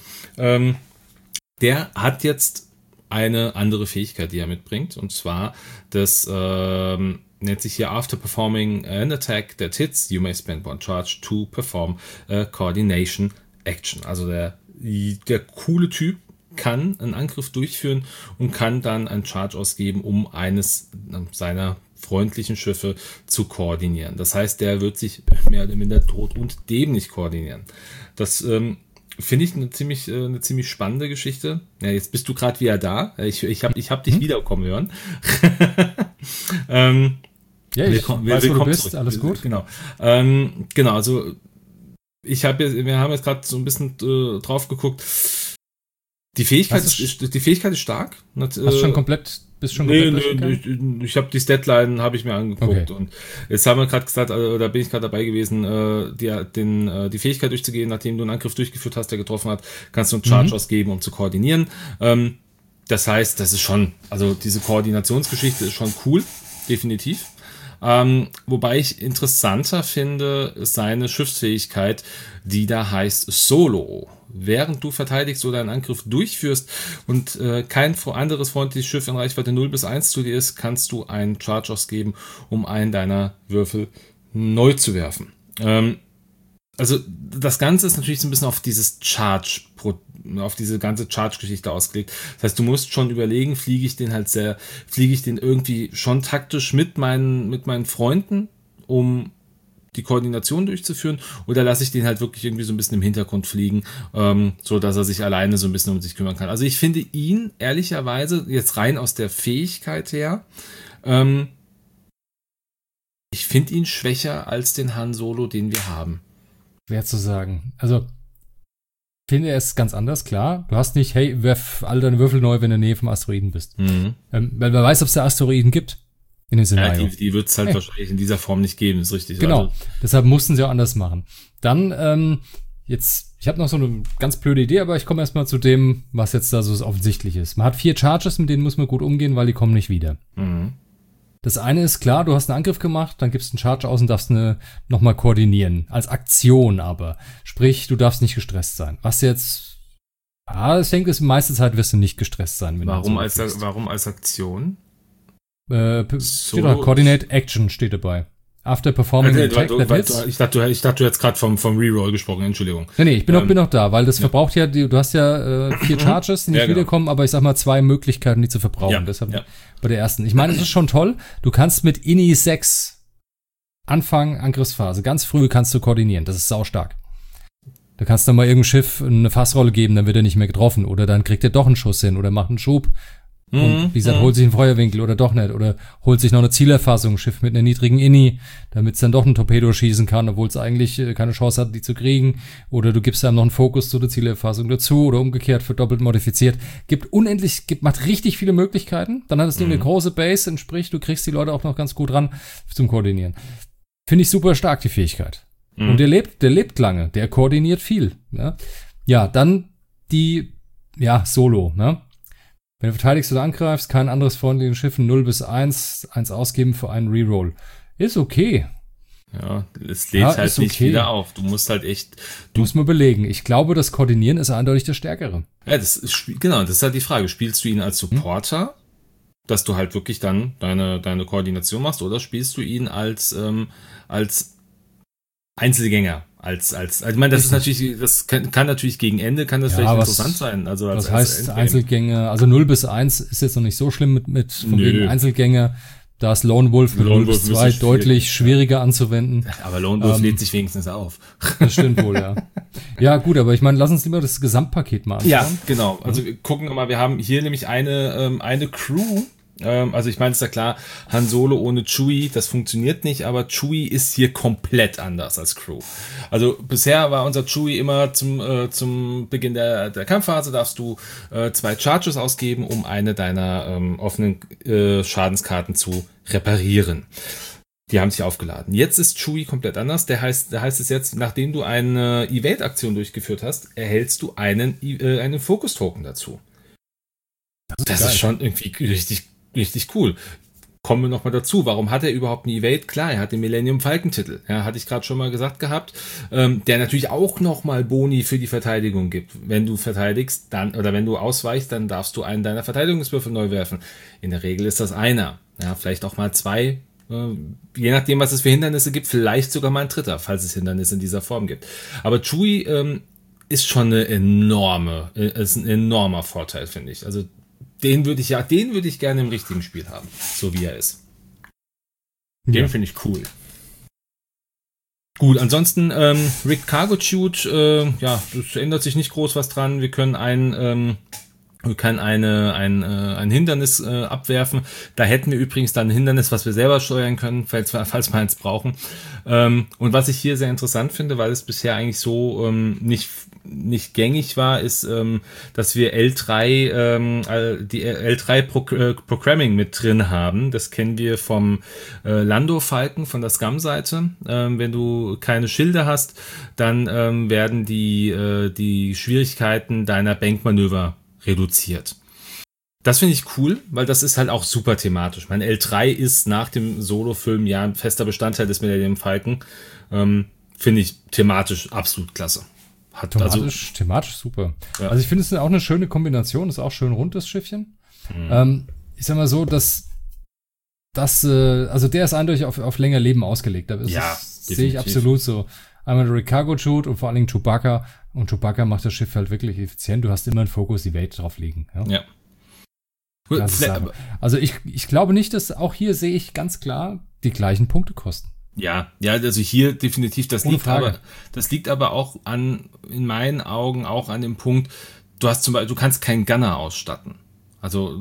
Der hat jetzt eine andere Fähigkeit, die er mitbringt, und zwar das nennt sich hier After performing an attack that hits, you may spend 1 charge to perform a coordination action. Also der coole Typ kann einen Angriff durchführen und kann dann einen Charge ausgeben, um eines seiner freundlichen Schiffe zu koordinieren. Das heißt, der wird sich mehr oder minder tot und dämlich koordinieren. Das finde ich eine ziemlich spannende Geschichte. Ja, jetzt bist du gerade wieder da. Ich hab dich wiederkommen hören. Ja, ich weiß, wo du bist. Zurück. Alles gut. Genau. Also wir haben jetzt gerade so ein bisschen drauf geguckt. Die Fähigkeit ist stark. Bist schon komplett ich habe die Statline habe ich mir angeguckt und jetzt haben wir gerade gesagt, oder bin ich gerade dabei gewesen, die Fähigkeit durchzugehen, nachdem du einen Angriff durchgeführt hast, der getroffen hat, kannst du einen Charge ausgeben, um zu koordinieren. Das heißt, das ist schon, also diese Koordinationsgeschichte ist schon cool, definitiv. Wobei ich interessanter finde, seine Schiffsfähigkeit, die da heißt Solo. Während du verteidigst oder einen Angriff durchführst und kein anderes freundliches Schiff in Reichweite 0 bis 1 zu dir ist, kannst du einen Charge ausgeben, um einen deiner Würfel neu zu werfen. Also das Ganze ist natürlich so ein bisschen auf dieses auf diese ganze Charge-Geschichte ausgelegt. Das heißt, du musst schon überlegen, fliege ich den irgendwie schon taktisch mit meinen Freunden, um die Koordination durchzuführen, oder lasse ich den halt wirklich irgendwie so ein bisschen im Hintergrund fliegen, so dass er sich alleine so ein bisschen um sich kümmern kann. Also ich finde ihn ehrlicherweise jetzt rein aus der Fähigkeit her, ich finde ihn schwächer als den Han Solo, den wir haben. Schwer zu sagen. Also, ich finde, er ist ganz anders, klar. Du hast nicht, hey, werf alle deine Würfel neu, wenn du in der Nähe vom Asteroiden bist. Weil wer weiß, ob es da Asteroiden gibt in dem Szenario. Ja, die wird es halt wahrscheinlich in dieser Form nicht geben, ist richtig. Genau, also. Deshalb mussten sie auch anders machen. Dann, ich habe noch so eine ganz blöde Idee, aber ich komme erstmal zu dem, was jetzt da so offensichtlich ist. Man hat 4 Charges, mit denen muss man gut umgehen, weil die kommen nicht wieder. Das eine ist klar, du hast einen Angriff gemacht, dann gibst du einen Charge aus und darfst nochmal koordinieren. Als Aktion aber. Sprich, du darfst nicht gestresst sein. Was jetzt, ich denke, die meiste Zeit wirst du nicht gestresst sein. Wenn warum als Aktion? Steht da, Coordinate Action steht dabei. After performing an attack that hits. Ich dachte, du hättest gerade vom Reroll gesprochen, Entschuldigung. Nee, ich bin noch da, weil das verbraucht ja, du hast ja 4 Charges, die nicht wiederkommen, aber ich sag mal 2 Möglichkeiten, die zu verbrauchen. Deshalb bei der ersten. Ich meine, es ist schon toll. Du kannst mit INI 6 Anfang Angriffsphase, ganz früh kannst du koordinieren. Das ist saustark. Da kannst du mal irgendeinem Schiff eine Fassrolle geben, dann wird er nicht mehr getroffen. Oder dann kriegt er doch einen Schuss hin oder macht einen Schub. Und wie gesagt, holt sich einen Feuerwinkel oder doch nicht. Oder holt sich noch eine Zielerfassung, Schiff mit einer niedrigen INI, damit es dann doch einen Torpedo schießen kann, obwohl es eigentlich keine Chance hat, die zu kriegen. Oder du gibst einem noch einen Fokus zu der Zielerfassung dazu oder umgekehrt verdoppelt modifiziert. Macht richtig viele Möglichkeiten. Dann hat das Ding eine große Base, entspricht, du kriegst die Leute auch noch ganz gut ran zum Koordinieren. Finde ich super stark, die Fähigkeit. Und der lebt lange, der koordiniert viel. Ja, dann Solo, ne? Wenn du verteidigst oder angreifst, kein anderes freundliches Schiff 0 bis 1 ausgeben für einen Reroll. Ist okay. Ja, es lädt halt nicht wieder auf. Du musst halt echt... Muss man belegen. Ich glaube, das Koordinieren ist eindeutig das Stärkere. Ja, das ist halt die Frage. Spielst du ihn als Supporter, dass du halt wirklich dann deine Koordination machst, oder spielst du ihn als Einzelgänger? Ich meine, das ist natürlich, das kann natürlich gegen Ende, kann das vielleicht interessant sein. Also was heißt Einzelgänger? Also 0 bis 1 ist jetzt noch nicht so schlimm mit von wegen Einzelgänger. Da ist Lone Wolf mit 0 bis 2 deutlich schwieriger anzuwenden. Aber Lone Wolf lädt sich wenigstens auf. Das stimmt wohl, ja. Ja, gut, aber ich meine, lass uns lieber das Gesamtpaket mal anschauen. Ja, genau. Also gucken wir mal, wir haben hier nämlich eine Crew. Also ich meine, ist ja klar, Han Solo ohne Chewie, das funktioniert nicht, aber Chewie ist hier komplett anders als Crew. Also bisher war unser Chewie immer zum Beginn der Kampfphase, darfst du 2 Charges ausgeben, um eine deiner offenen Schadenskarten zu reparieren. Die haben sich aufgeladen. Jetzt ist Chewie komplett anders. Da heißt es jetzt, nachdem du eine Evade-Aktion durchgeführt hast, erhältst du einen Focus-Token dazu. Das ist schon irgendwie richtig cool. Kommen wir nochmal dazu. Warum hat er überhaupt einen Evade? Klar, er hat den Millennium Falcon-Titel. Ja, hatte ich gerade schon mal gesagt gehabt. Der natürlich auch nochmal Boni für die Verteidigung gibt. Wenn du verteidigst, wenn du ausweichst, dann darfst du einen deiner Verteidigungswürfel neu werfen. In der Regel ist das einer. Ja, vielleicht auch mal 2. Je nachdem, was es für Hindernisse gibt, vielleicht sogar mal ein 3., falls es Hindernisse in dieser Form gibt. Aber Chewie ist schon ist ein enormer Vorteil, finde ich. Also den würde ich gerne im richtigen Spiel haben, so wie er ist. Den finde ich cool. Gut, ansonsten Rigged Cargo Chute, das ändert sich nicht groß was dran. Wir können ein Hindernis abwerfen. Da hätten wir übrigens dann ein Hindernis, was wir selber steuern können, falls wir eins brauchen. Und was ich hier sehr interessant finde, weil es bisher eigentlich so nicht gängig war, ist, dass wir die L3 Programming mit drin haben. Das kennen wir vom Lando Falcon von der Scum-Seite. Wenn du keine Schilde hast, dann werden die Schwierigkeiten deiner Bankmanöver reduziert. Das finde ich cool, weil das ist halt auch super thematisch. Mein L3 ist nach dem Solo-Film ja ein fester Bestandteil des Millennium Falcon. Finde ich thematisch absolut klasse. Thematisch super. Ja. Also ich finde es auch eine schöne Kombination, ist auch schön rund, das Schiffchen. Ich sag mal so, dass also der ist eindeutig auf länger Leben ausgelegt. Das sehe ich absolut so. einmal der Cargo-Chute und vor allen Dingen Chewbacca. Und Chewbacca macht das Schiff halt wirklich effizient. Du hast immer einen Fokus, die Welt drauf liegen. Ja. Also ich glaube nicht, dass auch hier sehe ich ganz klar die gleichen Punktekosten. Ja, also hier definitiv, das liegt aber auch in meinen Augen auch an dem Punkt, du kannst keinen Gunner ausstatten. Also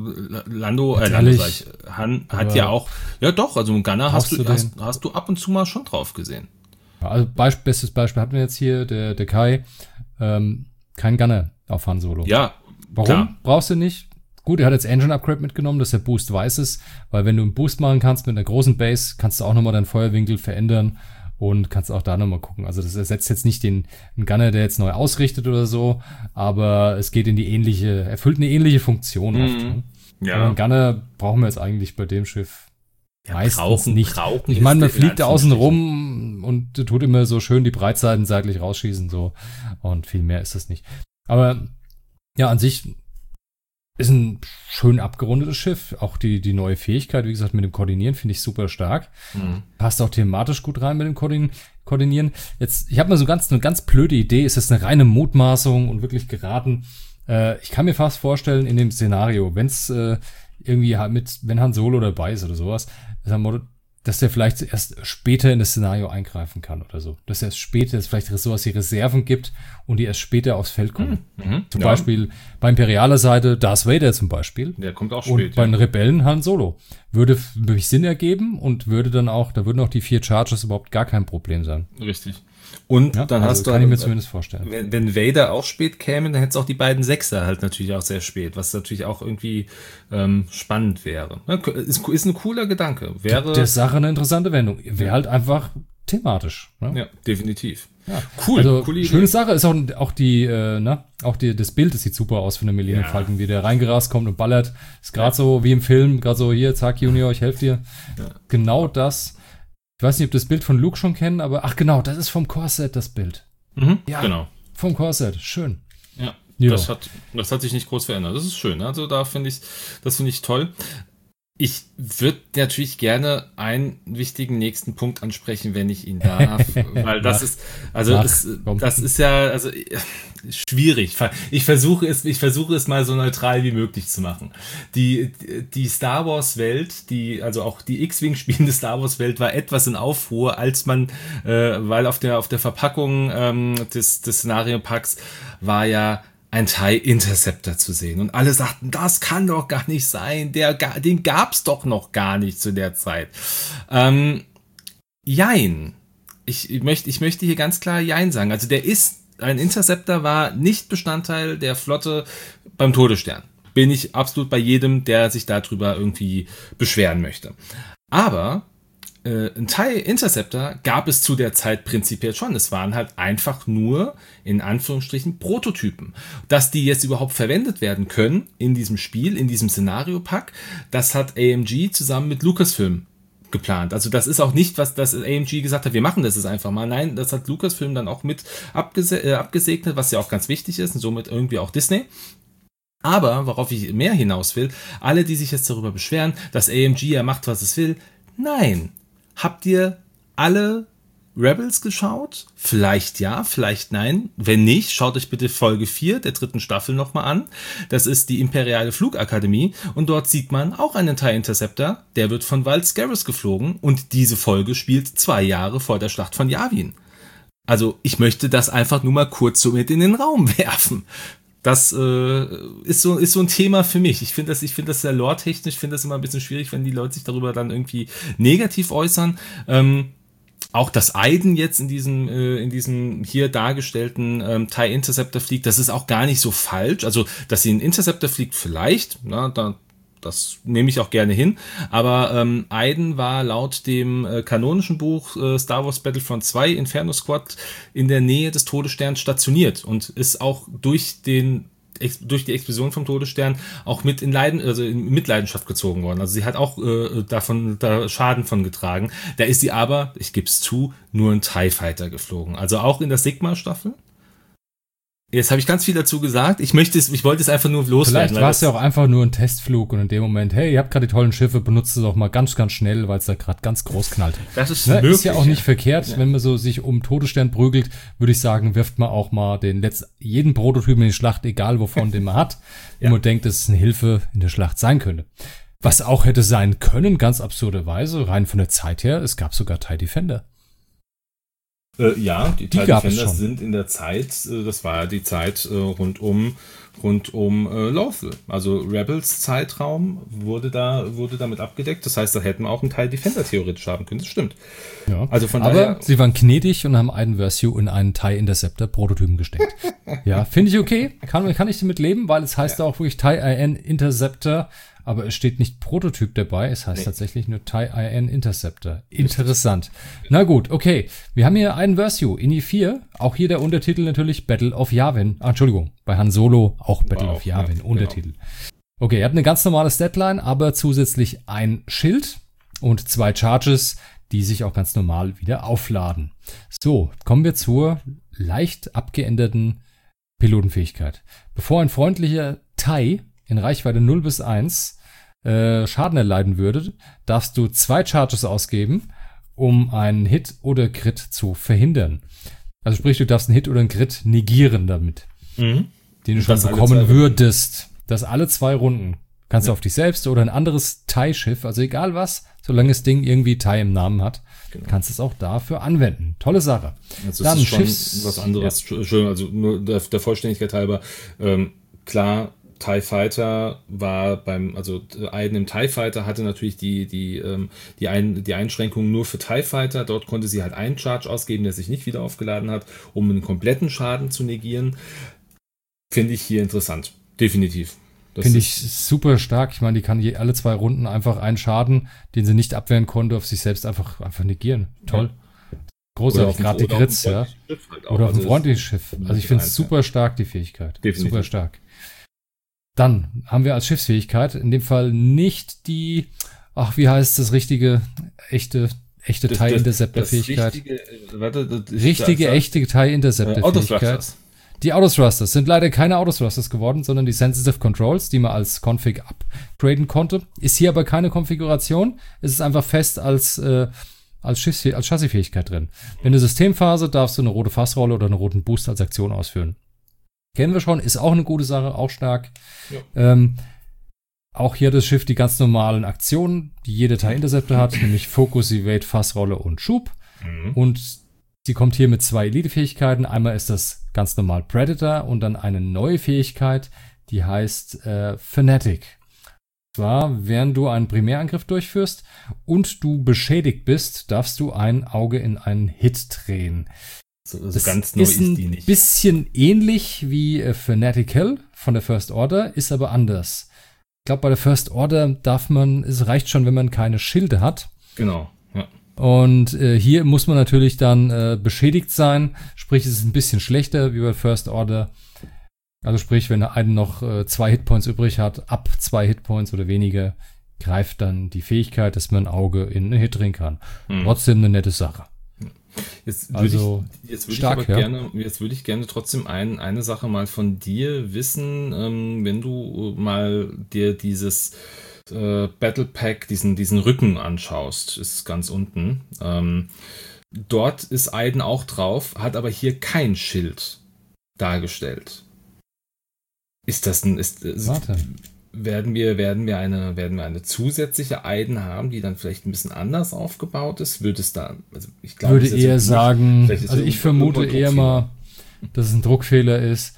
Han hat ja auch, ja doch, also einen Gunner hast du ab und zu mal schon drauf gesehen. Also bestes Beispiel hatten wir jetzt hier, der Kai, kein Gunner auf Han Solo. Ja, warum? Klar. Brauchst du nicht? Gut, er hat jetzt Engine Upgrade mitgenommen, dass der Boost weiß ist, weil wenn du einen Boost machen kannst mit einer großen Base, kannst du auch nochmal deinen Feuerwinkel verändern und kannst auch da nochmal gucken. Also das ersetzt jetzt nicht den Gunner, der jetzt neu ausrichtet oder so, aber es geht erfüllt eine ähnliche Funktion oft. Ne? Ja. Aber einen Gunner brauchen wir jetzt eigentlich bei dem Schiff meistens nicht. Ich meine, man fliegt da außen rum und tut immer so schön die Breitseiten seitlich rausschießen so und viel mehr ist das nicht. Aber ja, an sich ist ein schön abgerundetes Schiff. Auch die neue Fähigkeit, wie gesagt, mit dem Koordinieren finde ich super stark. Passt auch thematisch gut rein mit dem Koordinieren. Jetzt, ich habe mal eine ganz blöde Idee. Ist das eine reine Mutmaßung und wirklich geraten? Ich kann mir fast vorstellen, in dem Szenario, wenn es irgendwie wenn Han Solo dabei ist oder sowas, dass der vielleicht erst später in das Szenario eingreifen kann oder so. Dass er erst später, dass vielleicht sowas wie Reserven gibt und die erst später aufs Feld kommen. Zum Beispiel bei imperialer Seite Darth Vader zum Beispiel. Der kommt auch spät. Und bei den Rebellen Han Solo. Würde wirklich Sinn ergeben und da würden auch die 4 Charges überhaupt gar kein Problem sein. Richtig. Und ja, dann hast du, kann ich mir zumindest vorstellen. Wenn Vader auch spät käme, dann hättest du auch die beiden Sechser halt natürlich auch sehr spät, was natürlich auch irgendwie spannend wäre. Ist ein cooler Gedanke. Wäre der Sache eine interessante Wendung. Wäre halt einfach thematisch. Ne? Ja, definitiv. Ja, cool. Also, coole schöne Sache ist auch das Bild, das sieht super aus von der Millennium Falcon, wie der reingerast kommt und ballert. Ist gerade so wie im Film, gerade so hier, zack, Junior, ich helfe dir. Ja. Genau das. Ich weiß nicht, ob das Bild von Luke schon kennen, aber genau, das ist vom Core-Set das Bild. Ja, genau. Vom Core-Set, schön. Ja, das hat sich nicht groß verändert. Das ist schön. Also das finde ich toll. Ich würde natürlich gerne einen wichtigen nächsten Punkt ansprechen, wenn ich ihn darf, weil das ist schwierig. Ich versuche es mal so neutral wie möglich zu machen. Die Star Wars Welt, also auch die X-Wing spielende Star Wars Welt war etwas in Aufruhr, als man, weil auf der Verpackung des Szenariopacks war ja ein TIE Interceptor zu sehen. Und alle sagten, das kann doch gar nicht sein. Den gab's doch noch gar nicht zu der Zeit. Jein. Ich möchte hier ganz klar Jein sagen. Also ein Interceptor war nicht Bestandteil der Flotte beim Todesstern. Bin ich absolut bei jedem, der sich darüber irgendwie beschweren möchte. Aber ein TIE Interceptor gab es zu der Zeit prinzipiell schon. Es waren halt einfach nur, in Anführungsstrichen, Prototypen. Dass die jetzt überhaupt verwendet werden können in diesem Spiel, in diesem Szenario-Pack, das hat AMG zusammen mit Lucasfilm geplant. Also das ist auch nicht, was das AMG gesagt hat, wir machen das jetzt einfach mal. Nein, das hat Lucasfilm dann auch mit abgesegnet, was ja auch ganz wichtig ist und somit irgendwie auch Disney. Aber, worauf ich mehr hinaus will, alle, die sich jetzt darüber beschweren, dass AMG ja macht, was es will, nein. Habt ihr alle Rebels geschaut? Vielleicht ja, vielleicht nein. Wenn nicht, schaut euch bitte Folge 4 der 3. Staffel nochmal an. Das ist die Imperiale Flugakademie und dort sieht man auch einen TIE Interceptor, der wird von Val Scaris geflogen und diese Folge spielt 2 Jahre vor der Schlacht von Yavin. Also ich möchte das einfach nur mal kurz so mit in den Raum werfen. Das ist so ein Thema für mich. Ich finde das sehr lore-technisch, finde das immer ein bisschen schwierig, wenn die Leute sich darüber dann irgendwie negativ äußern. Auch dass Iden jetzt in diesem hier dargestellten TIE Interceptor fliegt, das ist auch gar nicht so falsch. Also, dass sie einen Interceptor fliegt, vielleicht, das nehme ich auch gerne hin. Aber Iden war laut dem kanonischen Buch Star Wars Battlefront 2 Inferno Squad in der Nähe des Todessterns stationiert und ist auch durch die Explosion vom Todesstern auch in Mitleidenschaft gezogen worden. Also sie hat auch da Schaden von getragen. Da ist sie aber, ich gebe es zu, nur ein TIE Fighter geflogen. Also auch in der Sigma-Staffel. Jetzt habe ich ganz viel dazu gesagt. Ich wollte es einfach nur loswerden. Vielleicht war es ja auch einfach nur ein Testflug und in dem Moment, hey, ihr habt gerade die tollen Schiffe, benutzt es auch mal ganz, ganz schnell, weil es da gerade ganz groß knallt. Das ist möglich. Ist ja auch nicht verkehrt, wenn man so sich um Todesstern prügelt, würde ich sagen, wirft man auch mal jeden Prototypen in die Schlacht, egal wovon den man hat, wo man denkt, dass es eine Hilfe in der Schlacht sein könnte. Was auch hätte sein können, ganz absurderweise, rein von der Zeit her, es gab sogar TIE Defender. Die TIE Defenders sind in der Zeit, das war ja die Zeit rund um Lothal. Also Rebels Zeitraum wurde damit abgedeckt. Das heißt, da hätten wir auch einen TIE Defender theoretisch haben können. Das stimmt. Ja. Also von daher. Aber sie waren gnädig und haben einen Versio in einen TIE Interceptor Prototypen gesteckt. Ja, finde ich okay. Kann ich damit leben, weil es heißt auch wirklich TIE IN Interceptor. Aber es steht nicht Prototyp dabei, es heißt tatsächlich nur TIE IN Interceptor. Interessant. Na gut, okay. Wir haben hier einen Versio, INI 4. Auch hier der Untertitel natürlich Battle of Yavin. Entschuldigung, bei Han Solo auch Battle of Yavin, Untertitel. Genau. Okay, er hat eine ganz normale Statline, aber zusätzlich ein Schild und 2 Charges, die sich auch ganz normal wieder aufladen. So, kommen wir zur leicht abgeänderten Pilotenfähigkeit. Bevor ein freundlicher TIE in Reichweite 0 bis 1 Schaden erleiden würde, darfst du 2 Charges ausgeben, um einen Hit oder Crit zu verhindern. Also sprich, du darfst einen Hit oder einen Crit negieren damit, den du schon bekommen würdest. Das alle 2 Runden. Kannst du auf dich selbst oder ein anderes TIE-Schiff, also egal was, solange das Ding irgendwie TIE im Namen hat, kannst du es auch dafür anwenden. Tolle Sache. Also dann ist schon was anderes. Ja. Schön, also nur der Vollständigkeit halber, klar, TIE Fighter war Iden im TIE Fighter hatte natürlich die Einschränkung nur für TIE Fighter. Dort konnte sie halt einen Charge ausgeben, der sich nicht wieder aufgeladen hat, um einen kompletten Schaden zu negieren. Finde ich hier interessant. Definitiv. Finde ich super stark. Ich meine, die kann alle 2 Runden einfach einen Schaden, den sie nicht abwehren konnte, auf sich selbst einfach negieren. Toll. Ja. Großartig. Gerade die Crits, ja. Oder auf ein freundliches Schiff. Also ich finde es super stark, die Fähigkeit. Definitiv. Super stark. Dann haben wir als Schiffsfähigkeit in dem Fall nicht die, wie heißt das richtige, echte TIE Interceptor Fähigkeit. Echte TIE Interceptor Fähigkeit. Die Autothrusters sind leider keine Autothrusters geworden, sondern die Sensitive Controls, die man als Config upgraden konnte. Ist hier aber keine Konfiguration. Es ist einfach fest als Chassisfähigkeit drin. In der Systemphase darfst du eine rote Fassrolle oder einen roten Boost als Aktion ausführen. Kennen wir schon, ist auch eine gute Sache, auch stark. Ja. Auch hier das Schiff die ganz normalen Aktionen, die jede TIE Interceptor hat, nämlich Focus, Evade, Fassrolle und Schub. Und sie kommt hier mit 2 Elite-Fähigkeiten. Einmal ist das ganz normal Predator und dann eine neue Fähigkeit, die heißt Fanatic. Und zwar, während du einen Primärangriff durchführst und du beschädigt bist, darfst du ein Auge in einen Hit drehen. Das ganz neu ist die nicht. Ein bisschen ähnlich wie Fanatical von der First Order, ist aber anders. Ich glaube, bei der First Order es reicht schon, wenn man keine Schilde hat. Genau, ja. Und hier muss man natürlich dann beschädigt sein, sprich, es ist ein bisschen schlechter wie bei First Order. Also sprich, wenn einen noch 2 Hitpoints übrig hat, ab 2 Hitpoints oder weniger, greift dann die Fähigkeit, dass man ein Auge in einen Hit drehen kann. Trotzdem eine nette Sache. Jetzt würde ich gerne trotzdem eine Sache mal von dir wissen, wenn du mal dir dieses Battle Pack, diesen Rücken anschaust, ist ganz unten. Dort ist Iden auch drauf, hat aber hier kein Schild dargestellt. Ist das Warte. Werden wir eine zusätzliche Iden haben, die dann vielleicht ein bisschen anders aufgebaut ist? Würde es da, also ich glaube, würde eher sagen, also ich vermute eher mal, dass es ein Druckfehler ist.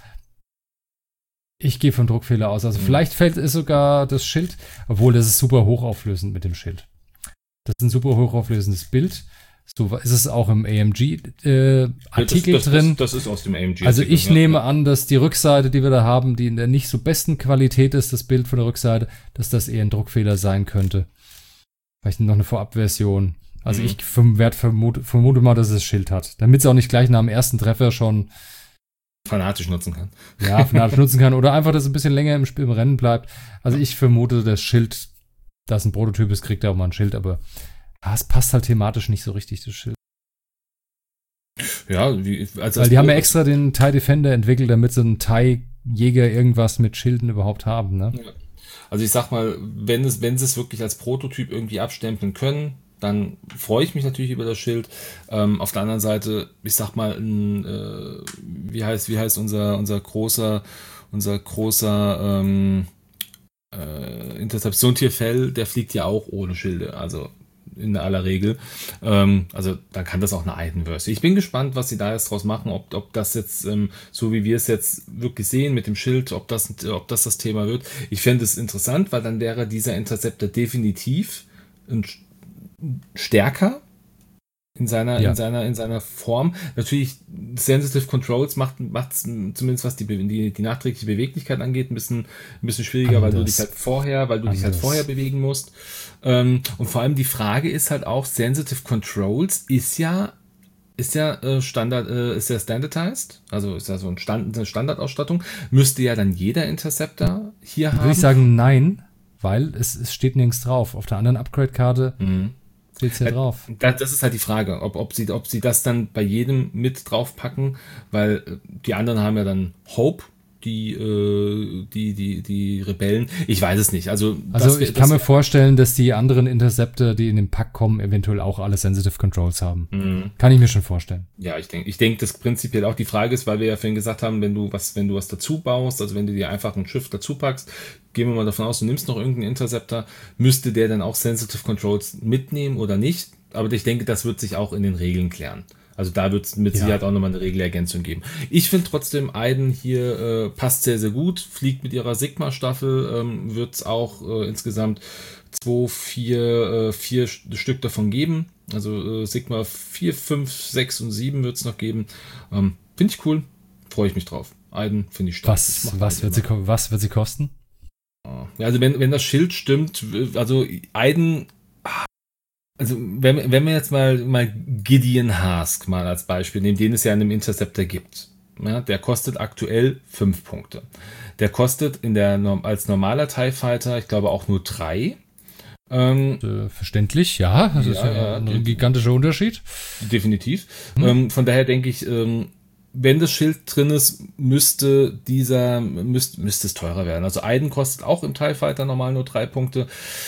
Ich gehe vom Druckfehler aus. Also vielleicht fällt es sogar das Schild, obwohl das ist super hochauflösend mit dem Schild. Das ist ein super hochauflösendes Bild. So ist es auch im AMG-Artikel drin. Das ist aus dem AMG. Also ich nehme an, dass die Rückseite, die wir da haben, die in der nicht so besten Qualität ist, das Bild von der Rückseite, dass das eher ein Druckfehler sein könnte. Vielleicht noch eine Vorabversion. Also ich vermute mal, dass es das Schild hat. Damit es auch nicht gleich nach dem ersten Treffer schon fanatisch nutzen kann. Ja, fanatisch nutzen kann. Oder einfach, dass es ein bisschen länger im Rennen bleibt. Also ich vermute, das Schild, da es ein Prototyp ist, kriegt er auch mal ein Schild, aber es passt halt thematisch nicht so richtig, das Schild. Ja, weil die haben ja extra den TIE Defender entwickelt, damit so ein TIE-Jäger irgendwas mit Schilden überhaupt haben, ne? Ja. Also ich sag mal, wenn sie es wirklich als Prototyp irgendwie abstempeln können, dann freue ich mich natürlich über das Schild. Auf der anderen Seite, ich sag mal, wie heißt unser großer Interception-Tierfell, der fliegt ja auch ohne Schilde, also in aller Regel. Also da kann das auch eine Eidenverse. Ich bin gespannt, was sie da jetzt draus machen, ob das jetzt, so wie wir es jetzt wirklich sehen mit dem Schild, ob das Thema wird. Ich fände es interessant, weil dann wäre dieser Interceptor definitiv stärker in seiner Form. Natürlich, Sensitive Controls macht zumindest was die nachträgliche Beweglichkeit angeht, ein bisschen schwieriger, weil du dich halt vorher bewegen musst. Und vor allem die Frage ist halt auch, Sensitive Controls ist ja standardized, also ist ja so eine Standardausstattung, müsste ja dann jeder Interceptor hier haben. Würde ich sagen, nein, weil es steht nirgends drauf. Auf der anderen Upgrade-Karte steht es ja drauf. Das ist halt die Frage, ob sie das dann bei jedem mit draufpacken, weil die anderen haben ja dann Hope, die Rebellen. Ich weiß es nicht. Also ich kann mir vorstellen, dass die anderen Interceptor, die in den Pack kommen, eventuell auch alle Sensitive Controls haben. Kann ich mir schon vorstellen. Ja, ich denke, dass prinzipiell auch die Frage ist, weil wir ja vorhin gesagt haben, wenn du was dazu baust, also wenn du dir einfach ein Schiff dazu packst, gehen wir mal davon aus, du nimmst noch irgendeinen Interceptor, müsste der dann auch Sensitive Controls mitnehmen oder nicht? Aber ich denke, das wird sich auch in den Regeln klären. Also da wird es mit Sicherheit auch nochmal eine Regelergänzung geben. Ich finde trotzdem, Aiden hier passt sehr, sehr gut, fliegt mit ihrer Sigma-Staffel, wird es auch insgesamt 4 Stück davon geben. Also Sigma 4, 5, 6 und 7 wird es noch geben. Finde ich cool, freue ich mich drauf. Aiden finde ich stark. Was wird sie kosten? Ja, also wenn das Schild stimmt, also Aiden... Also wenn wir jetzt mal Gideon Hask mal als Beispiel nehmen, den es ja in einem Interceptor gibt. Ja, der kostet aktuell 5 Punkte. Der kostet als normaler TIE Fighter, ich glaube, auch nur 3. Verständlich, ja. Das ist ja ein gigantischer Unterschied. Definitiv. Von daher denke ich, wenn das Schild drin ist, müsste es teurer werden. Also Aiden kostet auch im TIE Fighter normal nur 3 Punkte.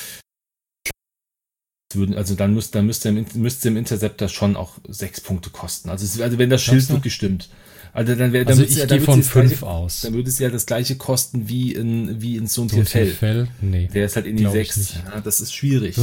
Dann müsste im Interceptor schon auch 6 Punkte kosten. Also wenn das Schild wirklich stimmt. Also ich gehe von 5 aus. Dann würde es ja das gleiche kosten wie in so ein Tierfell. Nee. Der ist halt in die 6. Ja, das ist schwierig.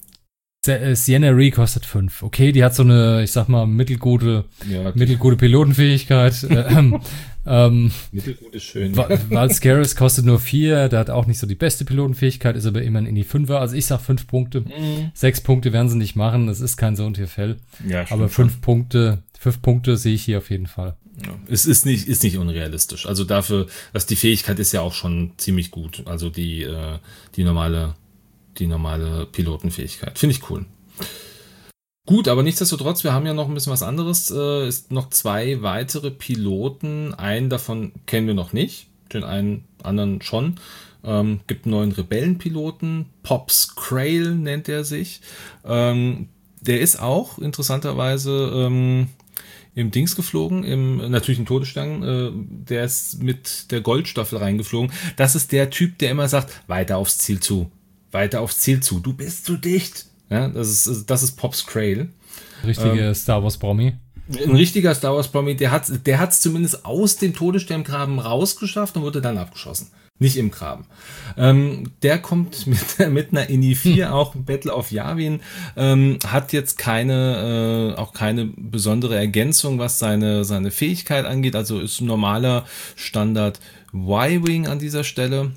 Sienna Ree kostet 5. Okay, die hat so eine, ich sag mal, mittelgute Pilotenfähigkeit. Mittelgut ist schön. Valscaris kostet nur 4, der hat auch nicht so die beste Pilotenfähigkeit, ist aber immerhin in die 5er. Also ich sag 5 Punkte. 6 Punkte werden sie nicht machen, das ist kein Sohntierfell. Ja, aber 5 Punkte sehe ich hier auf jeden Fall. Ja, es ist nicht unrealistisch. Also dafür, dass die Fähigkeit ist ja auch schon ziemlich gut. Also die normale Pilotenfähigkeit. Finde ich cool. Gut, aber nichtsdestotrotz, wir haben ja noch ein bisschen was anderes. Es noch 2 weitere Piloten. Einen davon kennen wir noch nicht. Den einen anderen schon. Gibt einen neuen Rebellenpiloten. Pops Crail nennt er sich. Der ist auch interessanterweise im Dings geflogen, natürlich im Todesstern. Der ist mit der Goldstaffel reingeflogen. Das ist der Typ, der immer sagt, weiter aufs Ziel zu. Du bist zu dicht. Ja, das ist Pops Crail. Richtiger Star Wars Promi. Ein richtiger Star Wars Promi, der hat's zumindest aus dem Todessterngraben rausgeschafft und wurde dann abgeschossen. Nicht im Graben. Der kommt mit einer INI 4, auch Battle of Yavin, hat jetzt keine besondere Ergänzung, was seine Fähigkeit angeht, also ist ein normaler Standard Y-Wing an dieser Stelle.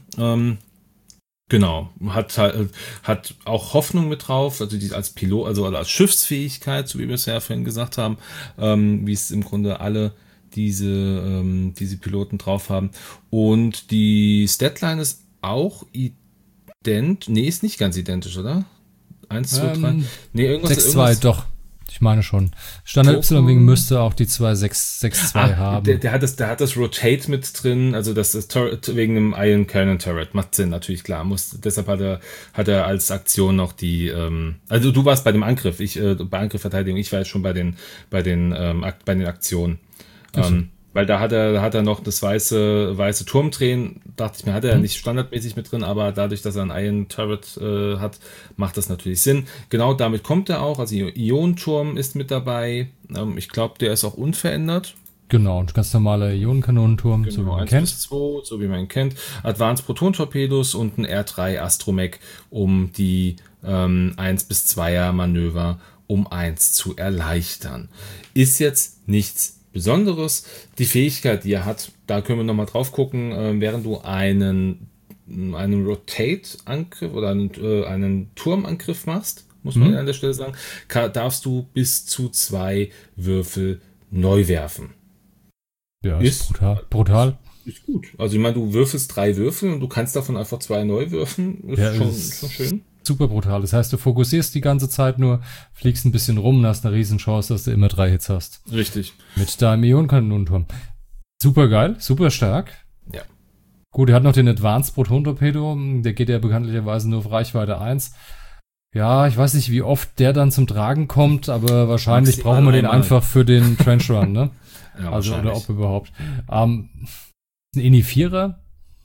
Genau, hat auch Hoffnung mit drauf, also die als Pilot, also als Schiffsfähigkeit, so wie wir es ja vorhin gesagt haben, wie es im Grunde alle diese Piloten drauf haben. Und die Statline ist auch ist nicht ganz identisch, oder? 1, 2, 3. Nee, irgendwas. 6, 2, doch. Ich meine schon. Standard Y-Wing müsste auch die 2.662 haben. Der hat das Rotate mit drin, also das ist wegen dem Iron Cannon Turret. Macht Sinn, natürlich, klar. Deshalb hat er als Aktion noch die, also du warst bei dem Angriff, bei Angriff, Verteidigung, ich war jetzt schon bei den Aktionen. Weil da hat er noch das weiße Turmdrehen, dachte ich mir, hat er nicht standardmäßig mit drin, aber dadurch, dass er einen Iron Turret hat, macht das natürlich Sinn. Genau damit kommt er auch, also Ionenturm ist mit dabei. Ich glaube, der ist auch unverändert. Genau, ein ganz normaler Ionenkanonenturm, genau, so wie man 1 kennt. bis 2, so wie man ihn kennt. Advanced Proton-Torpedos und ein R3 Astromech, um die 1 bis 2er Manöver um 1 zu erleichtern. Ist jetzt nichts Besonderes. Die Fähigkeit, die er hat, da können wir nochmal drauf gucken, während du einen Rotate-Angriff oder einen Turmangriff machst, muss man an der Stelle sagen, darfst du bis zu 2 Würfel neu werfen. Ja, ist brutal. Ist gut. Also ich meine, du würfelst 3 Würfel und du kannst davon einfach 2 neu würfen. Ist schon schön. Super brutal. Das heißt, du fokussierst die ganze Zeit nur, fliegst ein bisschen rum und hast eine riesen Chance, dass du immer 3 Hits hast. Richtig. Mit deinem Ionenkanonenturm. Super geil, super stark. Ja. Gut, er hat noch den Advanced Proton-Torpedo. Der geht ja bekanntlicherweise nur auf Reichweite 1. Ja, ich weiß nicht, wie oft der dann zum Tragen kommt, aber wahrscheinlich brauchen wir den einfach für den Trench Run, ne? Ja, also, oder ob überhaupt. Ein Ini-4er.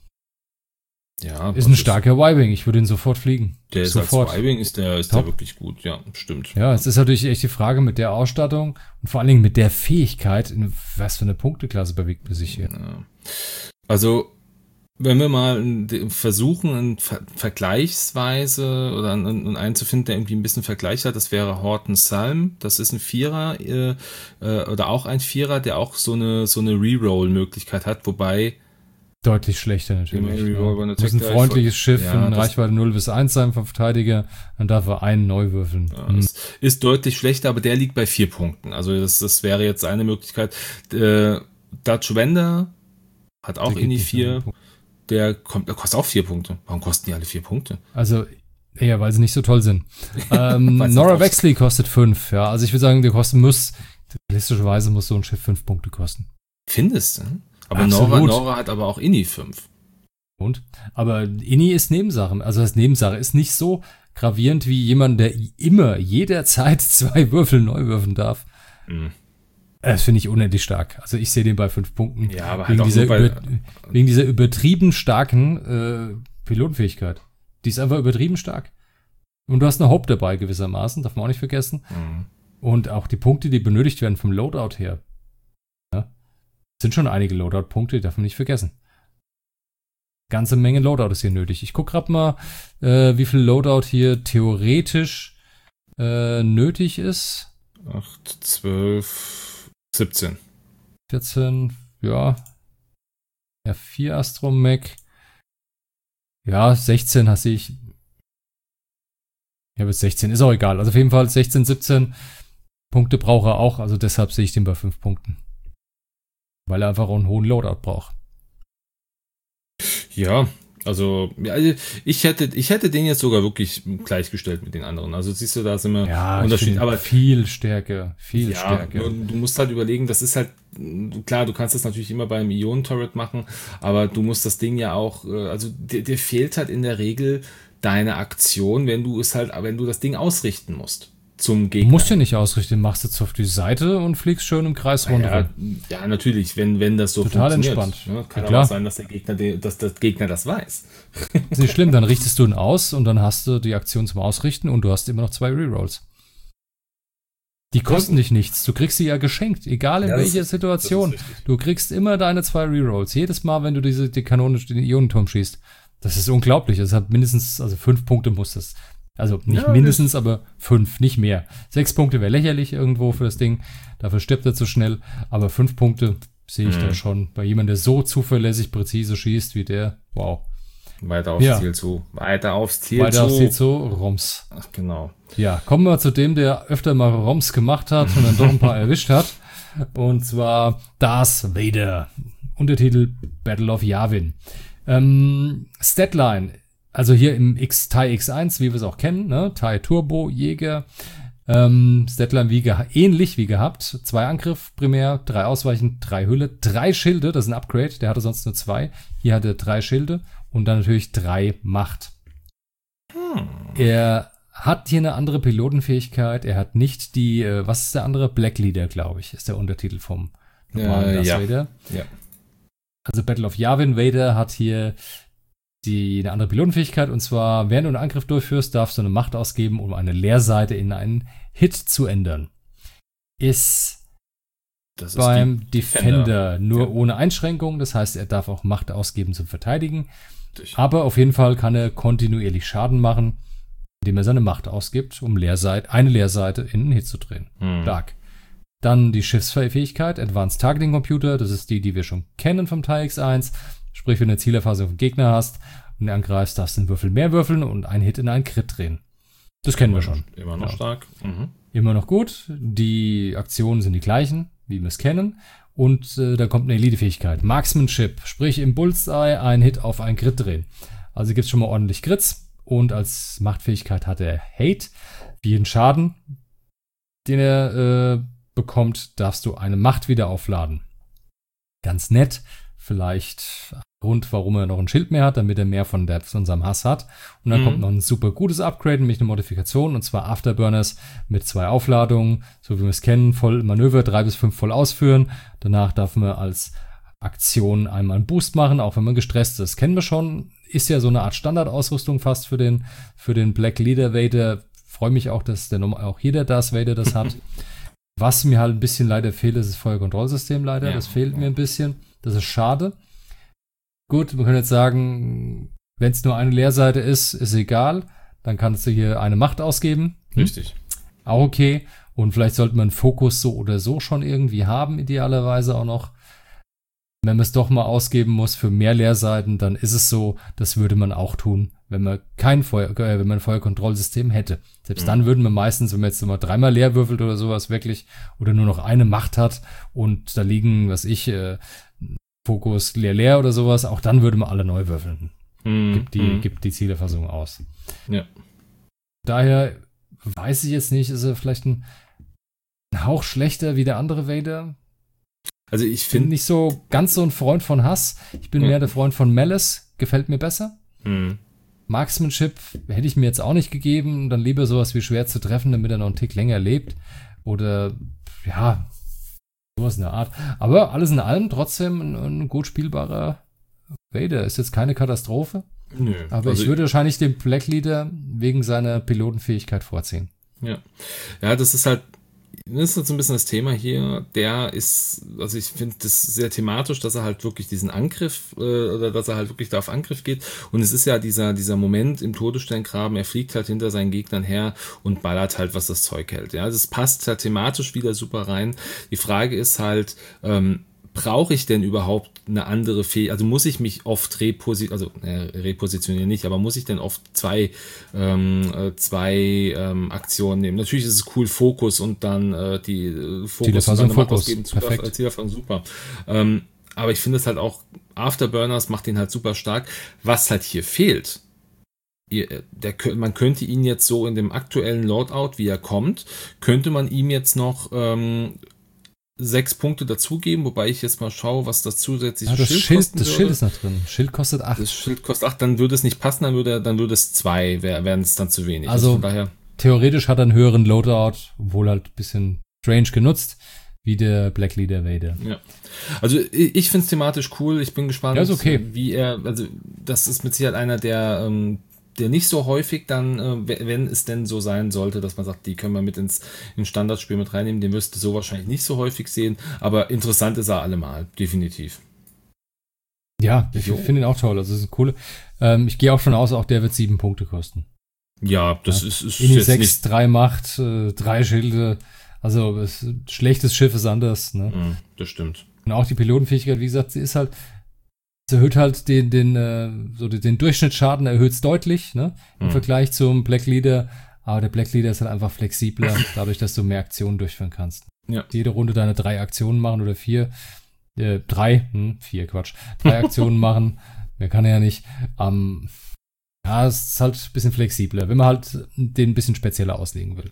Ja, ist ein starker Y-Wing. Ich würde ihn sofort fliegen. Der ist sofort. Als Y-Wing ist der wirklich gut. Ja, stimmt. Ja, es ist natürlich echt die Frage mit der Ausstattung und vor allen Dingen mit der Fähigkeit, in was für eine Punkteklasse bewegt man sich hier. Ja. Also, wenn wir mal versuchen, vergleichsweise oder einen zu finden, der irgendwie ein bisschen Vergleich hat, das wäre Horton Salm. Das ist ein Vierer oder auch ein Vierer, der auch so eine Reroll-Möglichkeit hat, wobei deutlich schlechter natürlich. Muss ein freundliches Schiff in Reichweite 0 bis 1 sein vom Verteidiger, dann darf er einen neu würfeln. Ja, ist deutlich schlechter, aber der liegt bei 4 Punkten. Also das wäre jetzt eine Möglichkeit. Dutch Wender hat auch Ini 4. Der kostet auch 4 Punkte. Warum kosten die alle 4 Punkte? Also eher, weil sie nicht so toll sind. Nora Wexley kostet 5. Ja, also ich würde sagen, realistischerweise muss so ein Schiff 5 Punkte kosten. Findest du? Aber Nora hat aber auch Ini 5. Und? Aber Ini ist Nebensache. Also das Nebensache ist nicht so gravierend wie jemand, der immer jederzeit 2 Würfel neu würfeln darf. Das finde ich unendlich stark. Also ich sehe den bei 5 Punkten. Ja, aber wegen, halt wegen dieser übertrieben starken Pilotenfähigkeit. Die ist einfach übertrieben stark. Und du hast eine Hope dabei gewissermaßen, darf man auch nicht vergessen. Und auch die Punkte, die benötigt werden vom Loadout her. Sind schon einige Loadout-Punkte, darf man nicht vergessen. Ganze Menge Loadout ist hier nötig. Ich gucke gerade mal, wie viel Loadout hier theoretisch nötig ist. 8, 12, 17. 14, ja. R4 Astromech. Ja, 16 sehe ich. Ja, bis 16 ist auch egal. Also auf jeden Fall 16, 17 Punkte braucht er auch. Also deshalb sehe ich den bei 5 Punkten. Weil er einfach auch einen hohen Loadout braucht. Ja, also ich hätte den jetzt sogar wirklich gleichgestellt mit den anderen. Also siehst du, da sind wir unterschiedlich, aber viel stärker. Du musst halt überlegen, das ist halt, klar, du kannst das natürlich immer beim Ionenturret machen, aber du musst das Ding ja auch, also dir fehlt halt in der Regel deine Aktion, wenn du das Ding ausrichten musst. Zum Gegner. Du musst ja nicht ausrichten, machst jetzt auf die Seite und fliegst schön im Kreis runter. Ja, natürlich, wenn das so total funktioniert. Entspannt. Ne? Kann aber auch sein, dass der Gegner das weiß. Ist nicht schlimm, dann richtest du ihn aus und dann hast du die Aktion zum Ausrichten und du hast immer noch 2 Rerolls. Die kosten dich nichts. Du kriegst sie ja geschenkt, egal in welcher Situation. Du kriegst immer deine 2 Rerolls. Jedes Mal, wenn du die Kanone, den Ionenturm schießt. Das ist unglaublich. Das hat mindestens, 5 Punkte muss das. Also nicht mindestens, aber 5, nicht mehr. 6 Punkte wäre lächerlich irgendwo für das Ding. Dafür stirbt er zu schnell. Aber 5 Punkte sehe ich da schon. Bei jemandem, der so zuverlässig präzise schießt wie der. Wow. Weiter aufs Ziel zu. Weiter aufs Ziel zu. Roms. Ach, genau. Ja, kommen wir zu dem, der öfter mal Roms gemacht hat und dann doch ein paar erwischt hat. Und zwar Darth Vader. Untertitel Battle of Yavin. Statline. Also hier im TIE X1, wie wir es auch kennen, ne? TIE Turbo Jäger. Statline ähnlich wie gehabt. 2 Angriff primär, 3 Ausweichen, 3 Hülle, 3 Schilde, das ist ein Upgrade, der hatte sonst nur 2. Hier hat er 3 Schilde und dann natürlich 3 Macht. Er hat hier eine andere Pilotenfähigkeit, er hat nicht die, was ist der andere? Black Leader, glaube ich, ist der Untertitel vom normalen Darth Vader. Ja. Also Battle of Yavin Vader hat hier eine andere Pilotenfähigkeit, und zwar, während du einen Angriff durchführst, darfst du eine Macht ausgeben, um eine Leerseite in einen Hit zu ändern. Ist beim Defender nur ohne Einschränkung, das heißt, er darf auch Macht ausgeben zum Verteidigen, aber auf jeden Fall kann er kontinuierlich Schaden machen, indem er seine Macht ausgibt, um eine Leerseite in einen Hit zu drehen. Stark. Dann die Schiffsfähigkeit, Advanced Targeting Computer, das ist die wir schon kennen vom Teil X1. Sprich, wenn du eine Zielerfassung auf den Gegner hast und ihn angreifst, darfst du einen Würfel mehr würfeln und einen Hit in einen Crit drehen. Das kennen wir schon. Immer noch stark. Immer noch gut. Die Aktionen sind die gleichen, wie wir es kennen. Und da kommt eine Elite-Fähigkeit. Marksmanship, sprich im Bullseye einen Hit auf einen Crit drehen. Also gibt es schon mal ordentlich Crits. Und als Machtfähigkeit hat er Hate. Für jeden Schaden, den er bekommt, darfst du eine Macht wieder aufladen. Ganz nett. Vielleicht ein Grund, warum er noch ein Schild mehr hat, damit er mehr von seinem Hass hat. Und dann kommt noch ein super gutes Upgrade, nämlich eine Modifikation, und zwar Afterburners mit 2 Aufladungen, so wie wir es kennen, voll Manöver, 3 bis 5 voll ausführen. Danach darf man als Aktion einmal einen Boost machen, auch wenn man gestresst ist. Kennen wir schon, ist ja so eine Art Standardausrüstung fast für den Black Leader Vader. Freue mich auch, dass auch jeder Darth Vader das hat. Was mir halt ein bisschen leider fehlt, ist das Feuerkontrollsystem leider. Ja, das fehlt mir ein bisschen. Das ist schade. Gut, wir können jetzt sagen, wenn es nur eine Leerseite ist egal. Dann kannst du hier eine Macht ausgeben. Richtig. Auch okay. Und vielleicht sollte man Fokus so oder so schon irgendwie haben, idealerweise auch noch. Wenn man es doch mal ausgeben muss für mehr Leerseiten, dann ist es so, das würde man auch tun, wenn man ein Feuerkontrollsystem hätte. Selbst dann würden wir meistens, wenn man jetzt immer 3-mal leer würfelt oder sowas wirklich, oder nur noch eine Macht hat und da liegen, Fokus leer oder sowas, auch dann würde man alle neu würfeln. Gibt die Zielerfassung aus. Ja. Daher weiß ich jetzt nicht, ist er vielleicht ein Hauch schlechter wie der andere Vader? Also ich finde nicht so ganz so ein Freund von Hass. Ich bin mehr der Freund von Malice. Gefällt mir besser. Marksmanship hätte ich mir jetzt auch nicht gegeben. Dann lieber sowas wie schwer zu treffen, damit er noch einen Tick länger lebt. Oder, ja, sowas in der Art. Aber alles in allem trotzdem ein gut spielbarer Vader. Ist jetzt keine Katastrophe. Nö. Aber ich würde wahrscheinlich den Black Leader wegen seiner Pilotenfähigkeit vorziehen. Ja, das ist halt so ein bisschen das Thema hier. Also ich finde das sehr thematisch, dass er halt wirklich diesen Angriff oder dass er halt wirklich da auf Angriff geht. Und es ist ja dieser Moment im Todessterngraben, er fliegt halt hinter seinen Gegnern her und ballert halt, was das Zeug hält. Ja, also es passt halt thematisch wieder super rein. Die Frage ist halt, brauche ich denn überhaupt eine andere Fähigkeit? Also muss ich mich oft repositionieren nicht, aber muss ich denn oft zwei Aktionen nehmen? Natürlich ist es cool, Fokus und dann die Fokus und dann Macht ausgeben, Zielerfassung, super. Aber ich finde es halt auch, macht ihn halt super stark. Was halt hier fehlt, man könnte ihn jetzt so in dem aktuellen Loadout, wie er kommt, könnte man ihm jetzt noch 6 Punkte dazugeben, wobei ich jetzt mal schaue, was das zusätzliche Schild kostet. Das Schild ist noch drin. Schild kostet 8. Das Schild kostet 8, dann würde es nicht passen, dann würde es 2, wären es dann zu wenig. Also von daher, theoretisch hat er einen höheren Loadout, obwohl halt ein bisschen strange genutzt, wie der Black Leader Vader. Ja. Also ich finde es thematisch cool, ich bin gespannt, ja, ist okay. Das ist mit Sicherheit einer, der nicht so häufig dann, wenn es denn so sein sollte, dass man sagt, die können wir mit ins Standardspiel mit reinnehmen, den wirst du so wahrscheinlich nicht so häufig sehen, aber interessant ist er allemal, definitiv. Ja, ich finde ihn auch toll, also das ist eine coole, ich gehe auch schon aus, auch der wird 7 Punkte kosten. Ja, das ist in die 6, 3 Macht, 3 Schilde, also schlechtes Schiff ist anders, ne? Das stimmt. Und auch die Pilotenfähigkeit, wie gesagt, sie erhöht halt den Durchschnittsschaden, erhöht es deutlich, ne? Im Vergleich zum Black Leader. Aber der Black Leader ist halt einfach flexibler, dadurch, dass du mehr Aktionen durchführen kannst. Ja. Jede Runde deine 3 Aktionen machen oder 4. 3 Aktionen machen. Mehr kann er ja nicht. Es ist halt ein bisschen flexibler, wenn man halt den ein bisschen spezieller auslegen will.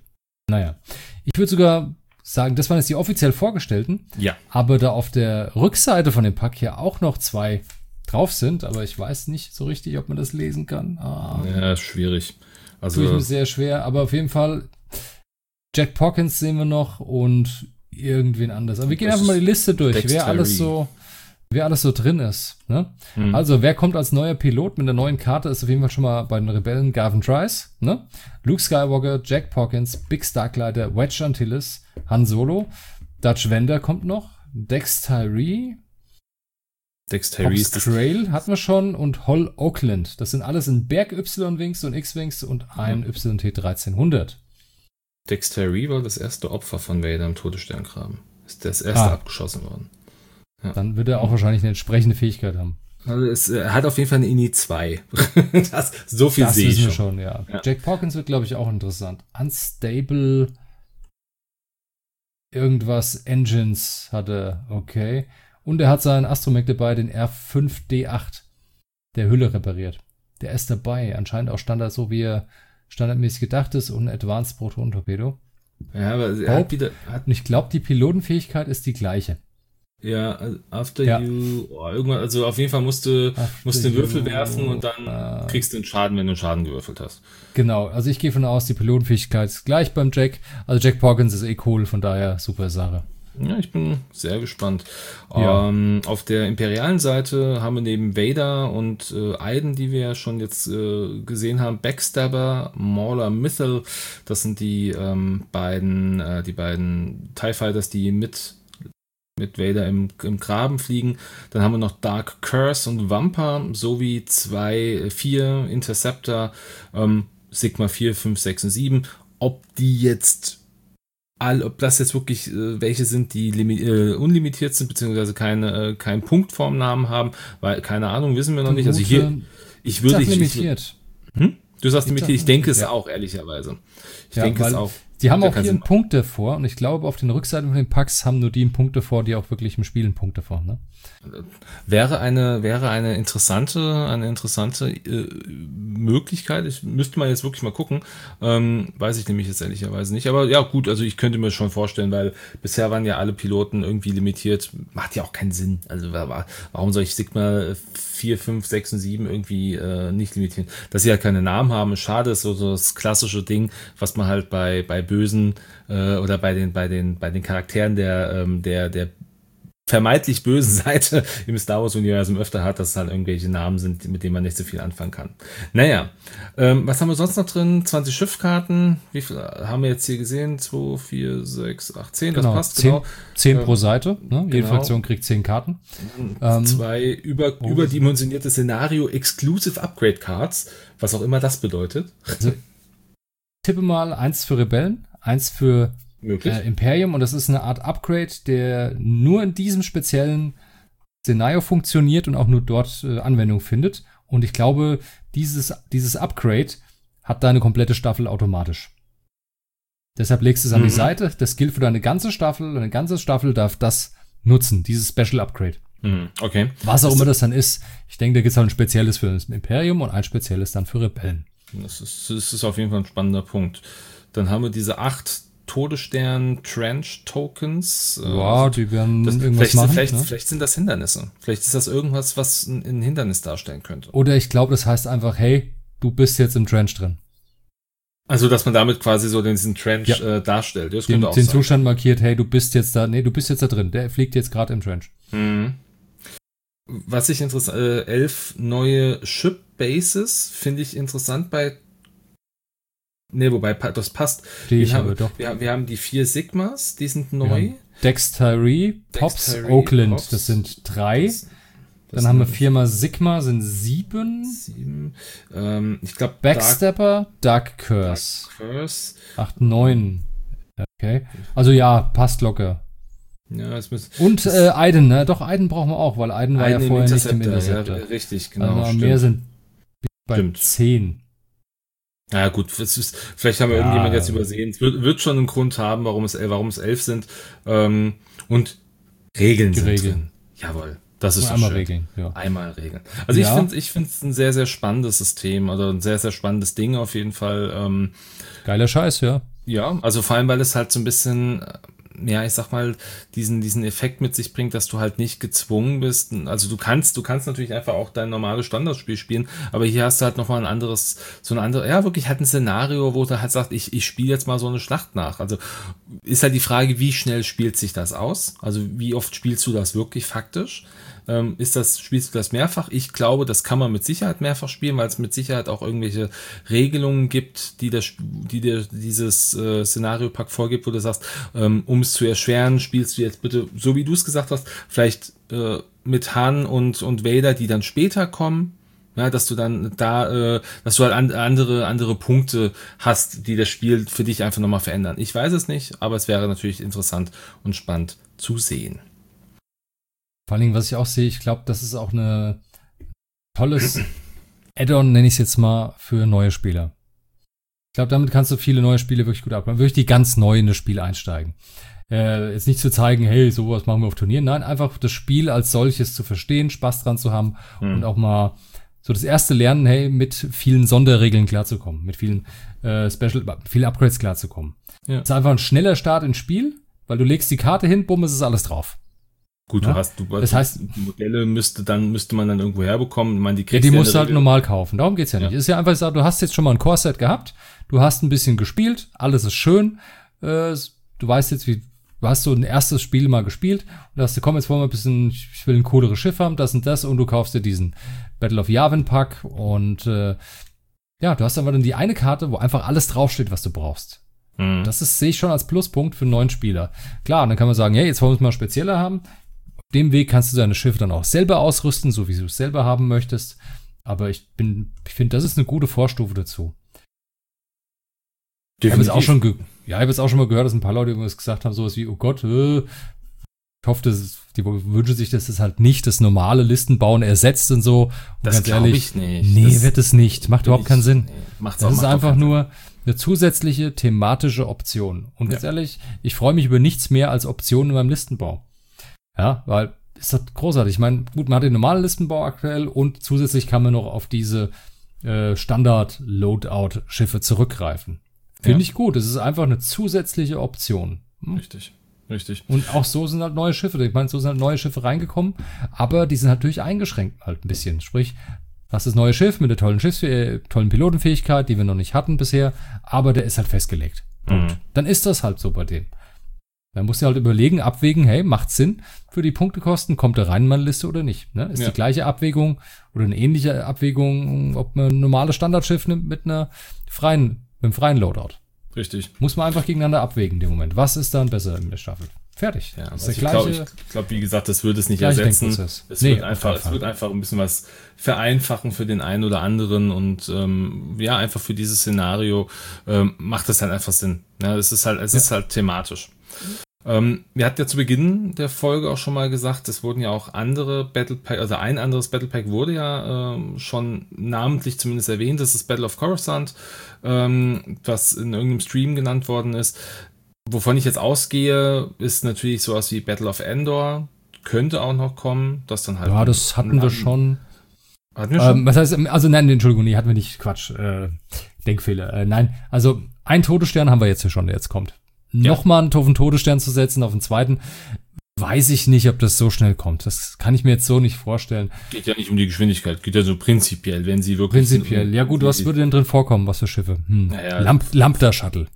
Naja, ich würde sogar sagen, das waren jetzt die offiziell vorgestellten. Ja. Aber da auf der Rückseite von dem Pack hier auch noch 2 drauf sind, aber ich weiß nicht so richtig, ob man das lesen kann. Ja, ist schwierig. Also tue ich mir sehr schwer, aber auf jeden Fall Jack Pawkins sehen wir noch und irgendwen anders. Aber wir gehen einfach mal die Liste durch, wer alles so drin ist. Ne? Also, wer kommt als neuer Pilot mit der neuen Karte, ist auf jeden Fall schon mal bei den Rebellen Garven Trice, ne? Luke Skywalker, Jack Pawkins, Big Starklighter, Wedge Antilles, Han Solo, Dutch Vader kommt noch, Dex Tyree, Hobbs Trail hatten wir schon und Hol Oakland. Das sind alles in Berg Y-Wings und X-Wings und ein YT 1300. Dex Tyree war das erste Opfer von Vader im Todessterngraben. Ist das erste abgeschossen worden. Ja. Dann wird er auch wahrscheinlich eine entsprechende Fähigkeit haben. Also er hat auf jeden Fall eine INI 2. So viel sehe ich schon. Ja. Jack Pawkins wird, glaube ich, auch interessant. Unstable irgendwas Engines hatte, okay. Und er hat seinen Astromech dabei, den R5D8, der Hülle repariert. Der ist dabei. Anscheinend auch Standard, so wie er standardmäßig gedacht ist und ein Advanced Proton-Torpedo. Ja, aber er hat wieder... Und ich glaube, die Pilotenfähigkeit ist die gleiche. Ja, irgendwann, also auf jeden Fall musst du den Würfel werfen und dann kriegst du einen Schaden, wenn du einen Schaden gewürfelt hast. Genau, also ich gehe von aus, die Pilotenfähigkeit ist gleich beim Jack. Also Jack Pawkins ist cool, von daher super Sache. Ja, ich bin sehr gespannt. Ja. Auf der imperialen Seite haben wir neben Vader und Iden, die wir ja schon jetzt gesehen haben, Backstabber, Mauler Mythel. Das sind die beiden TIE Fighters, die mit Vader im Graben fliegen. Dann haben wir noch Dark Curse und Vampa sowie 4 Interceptor, Sigma 4, 5, 6 und 7. Ob das jetzt wirklich welche sind, die unlimitiert sind, beziehungsweise keinen Punktformnamen haben, weil, keine Ahnung, wissen wir noch nicht. Also ich würde limitiert. Du sagst limitiert, ich denke es auch, ehrlicherweise. Ich denke es auch. Die haben auch hier einen Punkt davor und ich glaube, auf den Rückseiten von den Packs haben nur die einen Punkt davor, die auch wirklich im Spiel einen Punkt davor, ne? Wäre eine interessante Möglichkeit. Ich müsste mal jetzt wirklich mal gucken. Weiß ich nämlich jetzt ehrlicherweise nicht. Aber ja, gut, also ich könnte mir schon vorstellen, weil bisher waren ja alle Piloten irgendwie limitiert. Macht ja auch keinen Sinn. Also warum soll ich Sigma 4, 5, 6 und 7 irgendwie nicht limitieren? Dass sie halt keine Namen haben, ist schade. Ist so das klassische Ding, was man halt bei Bösen oder bei den Charakteren der vermeintlich bösen Seite im Star Wars-Universum öfter hat, dass es halt irgendwelche Namen sind, mit denen man nicht so viel anfangen kann. Naja, was haben wir sonst noch drin? 20 Schiffkarten. Wie viel haben wir jetzt hier gesehen? 2, 4, 6, 8, 10. Genau, das passt 10 pro Seite. Ne? Jede Fraktion kriegt 10 Karten. 2 überdimensionierte Szenario Exclusive Upgrade Cards, was auch immer das bedeutet. Also, tippe mal 1 für Rebellen, 1 für Imperium, und das ist eine Art Upgrade, der nur in diesem speziellen Szenario funktioniert und auch nur dort Anwendung findet. Und ich glaube, dieses Upgrade hat deine komplette Staffel automatisch. Deshalb legst du es an die Seite. Das gilt für deine ganze Staffel. Deine ganze Staffel darf das nutzen, dieses Special Upgrade. Okay. Was auch immer das dann ist. Ich denke, da gibt es halt ein spezielles für das Imperium und ein spezielles dann für Rebellen. Das ist auf jeden Fall ein spannender Punkt. Dann haben wir diese 8 Todesstern-Trench-Tokens. Ja, die werden irgendwas machen. Vielleicht sind das Hindernisse. Vielleicht ist das irgendwas, was ein Hindernis darstellen könnte. Oder ich glaube, das heißt einfach, hey, du bist jetzt im Trench drin. Also, dass man damit quasi so diesen Trench darstellt. Das könnte auch den sein. Zustand markiert, hey, du bist jetzt da drin. Der fliegt jetzt gerade im Trench. Was ich interessant, 11 neue Ship-Bases finde ich interessant wobei, das passt. Wir haben die 4 Sigmas, die sind neu. Dex Tyree, Pops, Oakland, das sind 3. Dann haben wir 4 mal Sigma, sind 7. Ich glaube, Backstabber, Dark Curse. 8, 9. Okay. Also ja, passt locker. Ja, und Iden, ne? Doch, Iden brauchen wir auch, weil Iden war ja vorher nicht im Interceptor. Ja, richtig, genau. Also mehr sind bei 10. Ja gut, vielleicht haben wir irgendjemand jetzt übersehen. Es wird schon einen Grund haben, warum es 11 sind. Und Regeln sind drin. Jawohl, das ist einmal Regeln. Ja. Einmal Regeln. Also ich finde es ein sehr, sehr spannendes System, oder ein sehr, sehr spannendes Ding auf jeden Fall. Geiler Scheiß, ja. Ja, also vor allem, weil es halt so ein bisschen, ja, ich sag mal, diesen Effekt mit sich bringt, dass du halt nicht gezwungen bist. Also du kannst natürlich einfach auch dein normales Standardspiel spielen, aber hier hast du halt nochmal ja, wirklich halt ein Szenario, wo du halt sagst, ich spiele jetzt mal so eine Schlacht nach. Also ist halt die Frage, wie schnell spielt sich das aus? Also wie oft spielst du das wirklich faktisch? Spielst du das mehrfach? Ich glaube, das kann man mit Sicherheit mehrfach spielen, weil es mit Sicherheit auch irgendwelche Regelungen gibt, die dir dieses Szenario-Pack vorgibt, wo du sagst, um es zu erschweren, spielst du jetzt bitte, so wie du es gesagt hast, vielleicht mit Han und Vader, die dann später kommen. Ja, dass du dann dass du halt andere Punkte hast, die das Spiel für dich einfach nochmal verändern. Ich weiß es nicht, aber es wäre natürlich interessant und spannend zu sehen. Vor allen Dingen, was ich auch sehe, ich glaube, das ist auch ein tolles Add-on, nenne ich es jetzt mal, für neue Spieler. Ich glaube, damit kannst du viele neue Spiele wirklich gut abmachen. Wirklich die ganz neu in das Spiel einsteigen. Jetzt nicht zu zeigen, hey, sowas machen wir auf Turnieren. Nein, einfach das Spiel als solches zu verstehen, Spaß dran zu haben und auch mal so das erste Lernen, hey, mit vielen Sonderregeln klarzukommen, mit vielen vielen Upgrades klarzukommen. Ja. Das ist einfach ein schneller Start ins Spiel, weil du legst die Karte hin, bumm, ist es alles drauf. Gut, ja? Das heißt, die Modelle müsste man dann irgendwo herbekommen. Ich meine, die musst du halt normal kaufen. Darum geht's ja nicht. Ist ja einfach so, du hast jetzt schon mal ein Core-Set gehabt, du hast ein bisschen gespielt, alles ist schön. Du weißt jetzt, du hast so ein erstes Spiel mal gespielt und hast du, komm, jetzt wollen wir ein bisschen, ich will ein cooleres Schiff haben, das und du kaufst dir diesen Battle of Yavin Pack und du hast einfach dann die eine Karte, wo einfach alles draufsteht, was du brauchst. Das sehe ich schon als Pluspunkt für einen neuen Spieler. Klar, dann kann man sagen, hey, jetzt wollen wir es mal spezieller haben. Auf dem Weg kannst du deine Schiffe dann auch selber ausrüsten, so wie du es selber haben möchtest. Aber ich finde, das ist eine gute Vorstufe dazu. Ich habe jetzt auch schon mal gehört, dass ein paar Leute irgendwas gesagt haben, sowas wie, oh Gott, ich hoffe, die wünschen sich, dass es halt nicht das normale Listenbauen ersetzt und so. Und das glaube ich nicht. Nee, wird es nicht. Macht überhaupt keinen Sinn. Nee, das ist einfach nur eine zusätzliche thematische Option. Und ganz ehrlich, ich freue mich über nichts mehr als Optionen beim Listenbau. Ja, weil ist das großartig. Ich meine, gut, man hat den normalen Listenbau aktuell und zusätzlich kann man noch auf diese Standard-Loadout-Schiffe zurückgreifen. Finde ich gut. Es ist einfach eine zusätzliche Option. Richtig. Und auch so sind halt neue Schiffe. Ich meine, so sind halt neue Schiffe reingekommen, aber die sind natürlich eingeschränkt halt ein bisschen. Sprich, das ist das neue Schiff mit der tollen Pilotenfähigkeit, die wir noch nicht hatten bisher, aber der ist halt festgelegt. Dann ist das halt so bei dem. Dann musst du halt überlegen, abwägen, hey, macht Sinn für die Punktekosten, kommt er rein in meine Liste oder nicht? Ne? Ist die gleiche Abwägung oder eine ähnliche Abwägung, ob man ein normales Standardschiff nimmt mit einem freien Loadout. Richtig. Muss man einfach gegeneinander abwägen in dem Moment. Was ist dann besser in der Staffel? Fertig. Ja, also ich glaube, wie gesagt, das würde es nicht ersetzen. Es wird einfach ein bisschen was vereinfachen für den einen oder anderen und einfach für dieses Szenario macht es halt einfach Sinn. Ja, es ist halt thematisch. Wir hatten ja zu Beginn der Folge auch schon mal gesagt, es wurden ja auch andere Battle Pack, also ein anderes Battle Pack wurde ja schon namentlich zumindest erwähnt, das ist Battle of Coruscant, was in irgendeinem Stream genannt worden ist. Wovon ich jetzt ausgehe, ist natürlich sowas wie Battle of Endor, könnte auch noch kommen, das dann halt. Ja, das hatten wir schon. Hatten wir schon? Was heißt, also nein, Entschuldigung, nee, hatten wir nicht, Quatsch, Denkfehler. Nein, also ein Todesstern haben wir jetzt hier schon, der jetzt kommt. Nochmal einen Todesstern zu setzen auf den zweiten, weiß ich nicht, ob das so schnell kommt. Das kann ich mir jetzt so nicht vorstellen. Geht ja nicht um die Geschwindigkeit, geht ja so prinzipiell, wenn sie wirklich... Prinzipiell, ja gut, was würde denn drin vorkommen, was für Schiffe? Lambda-Shuttle.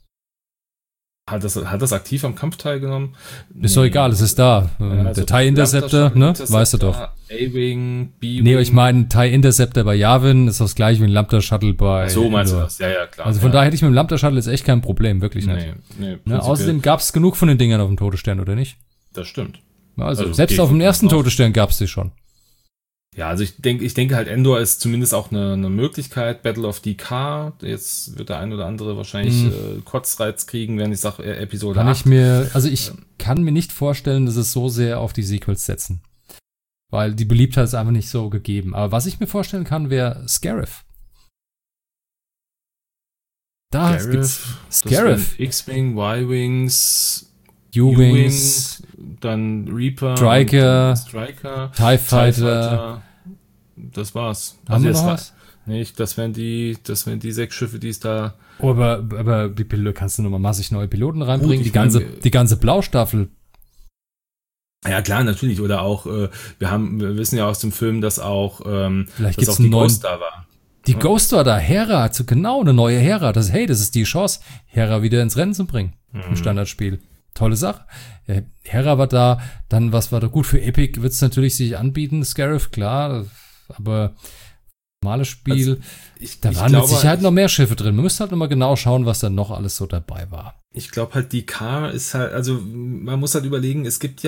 Hat das aktiv am Kampf teilgenommen? Ist doch egal, es ist da. Der TIE Interceptor, ne? Weißt du doch. A-Wing, B-Wing. Nee, ich meine, TIE Interceptor bei Yavin ist das gleiche wie ein Lambda Shuttle bei. So meinst du das? Ja, klar. Also von daher hätte ich mit dem Lambda Shuttle jetzt echt kein Problem, wirklich nicht. Nee, ne? Außerdem gab es genug von den Dingern auf dem Todesstern, oder nicht? Das stimmt. Also selbst auf dem ersten Todesstern gab es die schon. Ja, also ich denke halt, Endor ist zumindest auch eine Möglichkeit. Battle of DK, jetzt wird der ein oder andere wahrscheinlich Kotzreiz kriegen, wenn ich sage Episode 8. Ich kann mir nicht vorstellen, dass es so sehr auf die Sequels setzen. Weil die Beliebtheit ist einfach nicht so gegeben. Aber was ich mir vorstellen kann, wäre Scarif. Scarif. X-Wing, Y-Wings, U-Wings, dann Reaper, Striker, TIE TIE Fighter. Das war's. Haben wir noch was? Nicht, das wären die 6 Schiffe, die es da. Oh, aber wie kannst du nochmal massig neue Piloten reinbringen? Gut, die ganze Blaustaffel. Ja, klar, natürlich. Oder auch, wir wissen ja aus dem Film, dass auch, Vielleicht dass gibt's auch die einen Ghost da war. Die Ghost war da, Hera, genau, eine neue Hera. Das ist die Chance, Hera wieder ins Rennen zu bringen im Standardspiel. Tolle Sache. Hera war da, dann was war da gut für Epic, wird es natürlich sich anbieten, Scarif, klar, aber normales Spiel, Also, da waren mit Sicherheit noch mehr Schiffe drin. Man müsste halt nochmal genau schauen, was da noch alles so dabei war. Ich glaube halt, die Car ist halt, also man muss halt überlegen, es gibt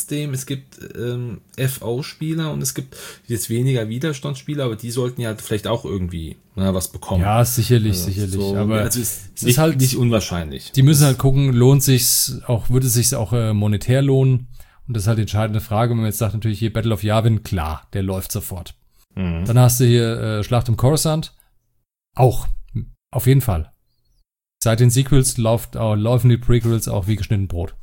FO-Spieler und es gibt jetzt weniger Widerstandsspieler, aber die sollten ja vielleicht auch irgendwie was bekommen. Ja, sicherlich. So, aber also es ist halt nicht unwahrscheinlich. Die müssen halt gucken, würde es sich auch monetär lohnen? Und das ist halt die entscheidende Frage, wenn man jetzt sagt, natürlich hier Battle of Yavin, klar, der läuft sofort. Mhm. Dann hast du hier Schlacht um Coruscant, auch, auf jeden Fall. Seit den Sequels laufen die Prequels auch wie geschnitten Brot.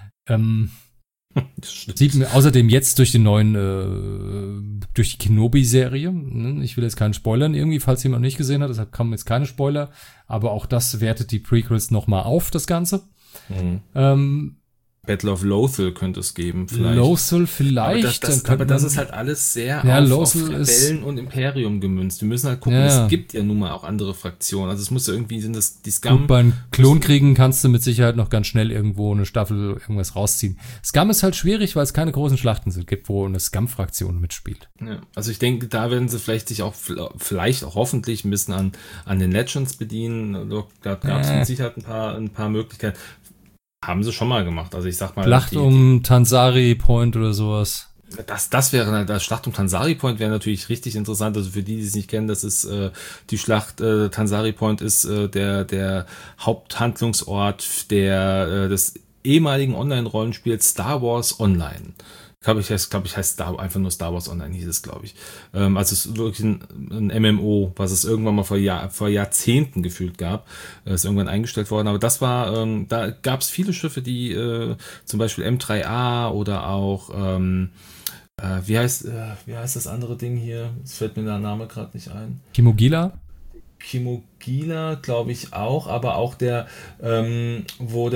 Sieht mir außerdem jetzt durch durch die Kenobi-Serie, ich will jetzt keinen spoilern irgendwie, falls jemand nicht gesehen hat, deshalb kamen jetzt keine Spoiler, aber auch das wertet die Prequels nochmal auf, das Ganze. Mhm. Battle of Lothal könnte es geben, vielleicht. Lothal vielleicht. Aber das ist halt alles sehr auf Rebellen und Imperium gemünzt. Wir müssen halt gucken, es gibt ja nun mal auch andere Fraktionen. Also es muss ja irgendwie, sind das die Scum. Gut, beim Klonkriegen kannst du mit Sicherheit noch ganz schnell irgendwo eine Staffel irgendwas rausziehen. Scum ist halt schwierig, weil es keine großen Schlachten gibt, wo eine Scum-Fraktion mitspielt. Ja, also ich denke, da werden sie vielleicht auch hoffentlich ein bisschen an den Legends bedienen. Da gab es mit Sicherheit ein paar Möglichkeiten. Haben sie schon mal gemacht. Also ich sag mal. Schlacht um Tansari Point oder sowas. Das wäre, das Schlacht um Tansari Point wäre natürlich richtig interessant. Also für die es nicht kennen, das ist die Schlacht, Tansari Point ist der Haupthandlungsort des ehemaligen Online-Rollenspiels Star Wars Online. Heißt einfach nur Star Wars Online, hieß es, glaube ich. Also es ist wirklich ein MMO, was es irgendwann mal vor Jahrzehnten gefühlt gab. Ist irgendwann eingestellt worden. Aber das war, da gab es viele Schiffe, die zum Beispiel M3A oder auch wie heißt das andere Ding hier? Es fällt mir der Name gerade nicht ein. Kimogila, glaube ich auch, aber auch der, wo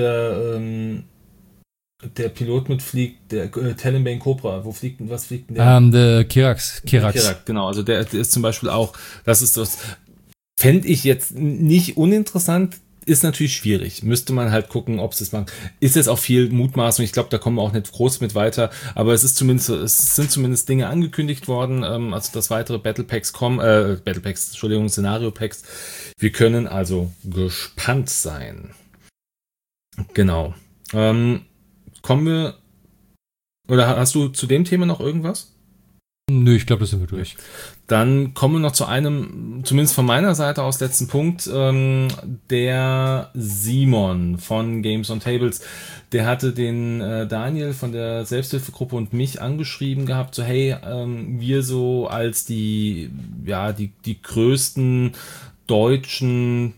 der Pilot mitfliegt, der Talonbane Cobra, was fliegt denn der? Der Kirax, genau, also der ist zum Beispiel auch, das ist das, fände ich jetzt nicht uninteressant, ist natürlich schwierig. Müsste man halt gucken, ob es das macht. Ist jetzt auch viel Mutmaßung, ich glaube, da kommen wir auch nicht groß mit weiter, aber es sind zumindest Dinge angekündigt worden, also dass weitere Szenario-Packs. Wir können also gespannt sein. Genau. Kommen wir, oder hast du zu dem Thema noch irgendwas? Nö, ich glaube, das sind wir durch. Dann kommen wir noch zu einem, zumindest von meiner Seite aus, letzten Punkt. Der Simon von Games on Tables, der hatte den Daniel von der Selbsthilfegruppe und mich angeschrieben gehabt, so hey, wir so als die größten deutschen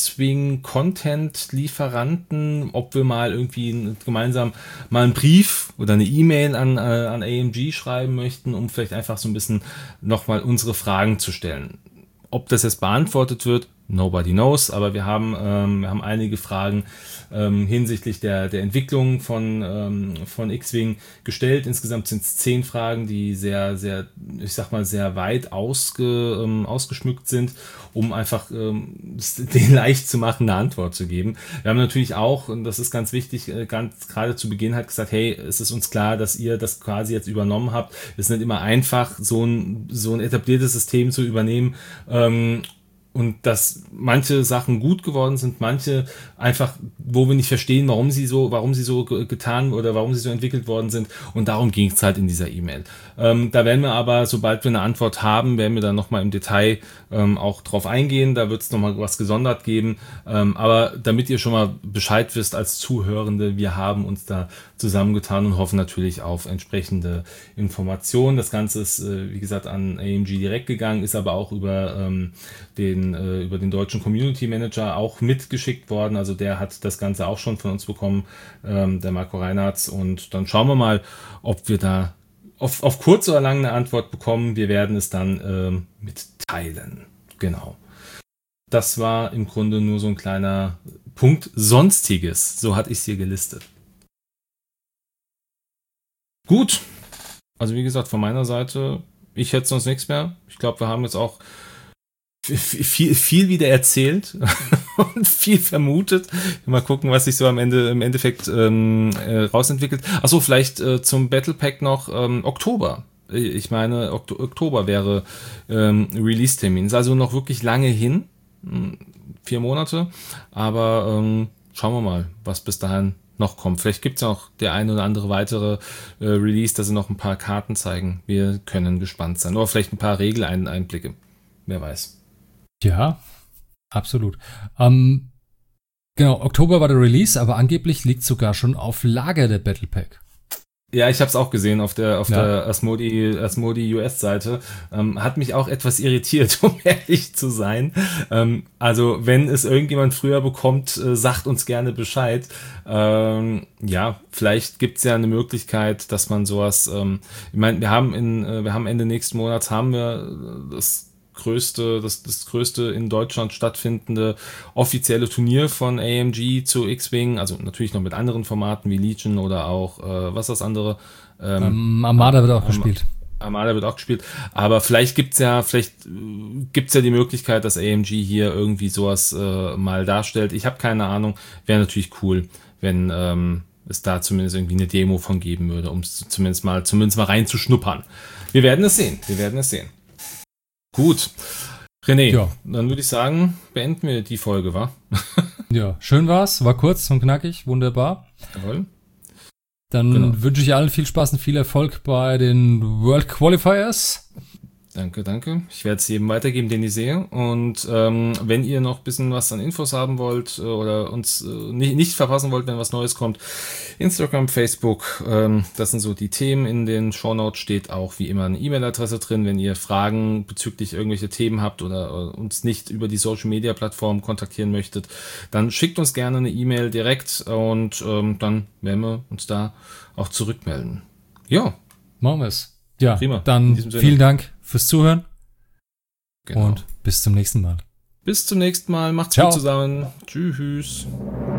X-Wing-Content-Lieferanten, ob wir mal irgendwie gemeinsam mal einen Brief oder eine E-Mail an AMG schreiben möchten, um vielleicht einfach so ein bisschen nochmal unsere Fragen zu stellen. Ob das jetzt beantwortet wird, nobody knows, aber wir haben einige Fragen hinsichtlich der Entwicklung von X-Wing gestellt. Insgesamt sind es 10 Fragen, die sehr, sehr, ich sag mal, sehr weit ausgeschmückt sind, um einfach den leicht zu machen, eine Antwort zu geben. Wir haben natürlich auch, und das ist ganz wichtig, ganz gerade zu Beginn hat gesagt, hey, es ist uns klar, dass ihr das quasi jetzt übernommen habt. Es ist nicht immer einfach, so ein etabliertes System zu übernehmen, und dass manche Sachen gut geworden sind, manche einfach, wo wir nicht verstehen, warum sie so getan oder warum sie so entwickelt worden sind. Und darum ging es halt in dieser E-Mail. Da werden wir aber, sobald wir eine Antwort haben, werden wir dann nochmal im Detail auch drauf eingehen. Da wird es nochmal was gesondert geben. Aber damit ihr schon mal Bescheid wisst als Zuhörende, wir haben uns da zusammengetan und hoffen natürlich auf entsprechende Informationen. Das Ganze ist, wie gesagt, an AMG direkt gegangen, ist aber auch über den deutschen Community Manager auch mitgeschickt worden. Also der hat das Ganze auch schon von uns bekommen, der Marco Reinhardt. Und dann schauen wir mal, ob wir da auf kurz oder lang eine Antwort bekommen. Wir werden es dann mitteilen. Genau. Das war im Grunde nur so ein kleiner Punkt Sonstiges. So hatte ich es hier gelistet. Gut. Also wie gesagt, von meiner Seite, ich hätte sonst nichts mehr. Ich glaube, wir haben jetzt auch viel wieder erzählt und viel vermutet. Mal gucken, was sich so im Endeffekt rausentwickelt. Achso, vielleicht zum Battle Pack noch Oktober. Ich meine, Oktober wäre Release-Termin. Ist also noch wirklich lange hin. 4 Monate. Aber schauen wir mal, was bis dahin noch kommt. Vielleicht gibt es auch der ein oder andere weitere Release, dass sie noch ein paar Karten zeigen. Wir können gespannt sein. Oder vielleicht ein paar Regeleinblicke. Wer weiß. Ja, absolut. Genau, Oktober war der Release, aber angeblich liegt sogar schon auf Lager der Battle Pack. Ja, ich habe es auch gesehen auf der Asmodee US-Seite. Hat mich auch etwas irritiert, um ehrlich zu sein. Also wenn es irgendjemand früher bekommt, sagt uns gerne Bescheid. Ja, vielleicht gibt's ja eine Möglichkeit, dass man sowas. Ich meine, wir haben Ende nächsten Monats haben wir das größte in Deutschland stattfindende offizielle Turnier von AMG zu X-Wing, also natürlich noch mit anderen Formaten wie Legion oder auch, was ist das andere? Armada wird auch gespielt. Armada wird auch gespielt, aber vielleicht gibt's ja die Möglichkeit, dass AMG hier irgendwie sowas mal darstellt. Ich habe keine Ahnung, wäre natürlich cool, wenn es da zumindest irgendwie eine Demo von geben würde, um es zumindest mal reinzuschnuppern. Wir werden es sehen. Gut. René, Dann würde ich sagen, beenden wir die Folge, wa? Ja, schön war's, war kurz und knackig, wunderbar. Jawohl. Dann wünsche ich allen viel Spaß und viel Erfolg bei den World Qualifiers. Danke. Ich werde es jedem weitergeben, den ich sehe. Und wenn ihr noch ein bisschen was an Infos haben wollt oder uns nicht verpassen wollt, wenn was Neues kommt, Instagram, Facebook, das sind so die Themen. In den Shownotes steht auch wie immer eine E-Mail-Adresse drin. Wenn ihr Fragen bezüglich irgendwelche Themen habt oder uns nicht über die Social-Media-Plattform kontaktieren möchtet, dann schickt uns gerne eine E-Mail direkt und dann werden wir uns da auch zurückmelden. Ja. Machen wir es. Ja, prima. Dann vielen Dank fürs Zuhören. Genau. Und bis zum nächsten Mal. Bis zum nächsten Mal. Macht's gut zusammen. Tschüss.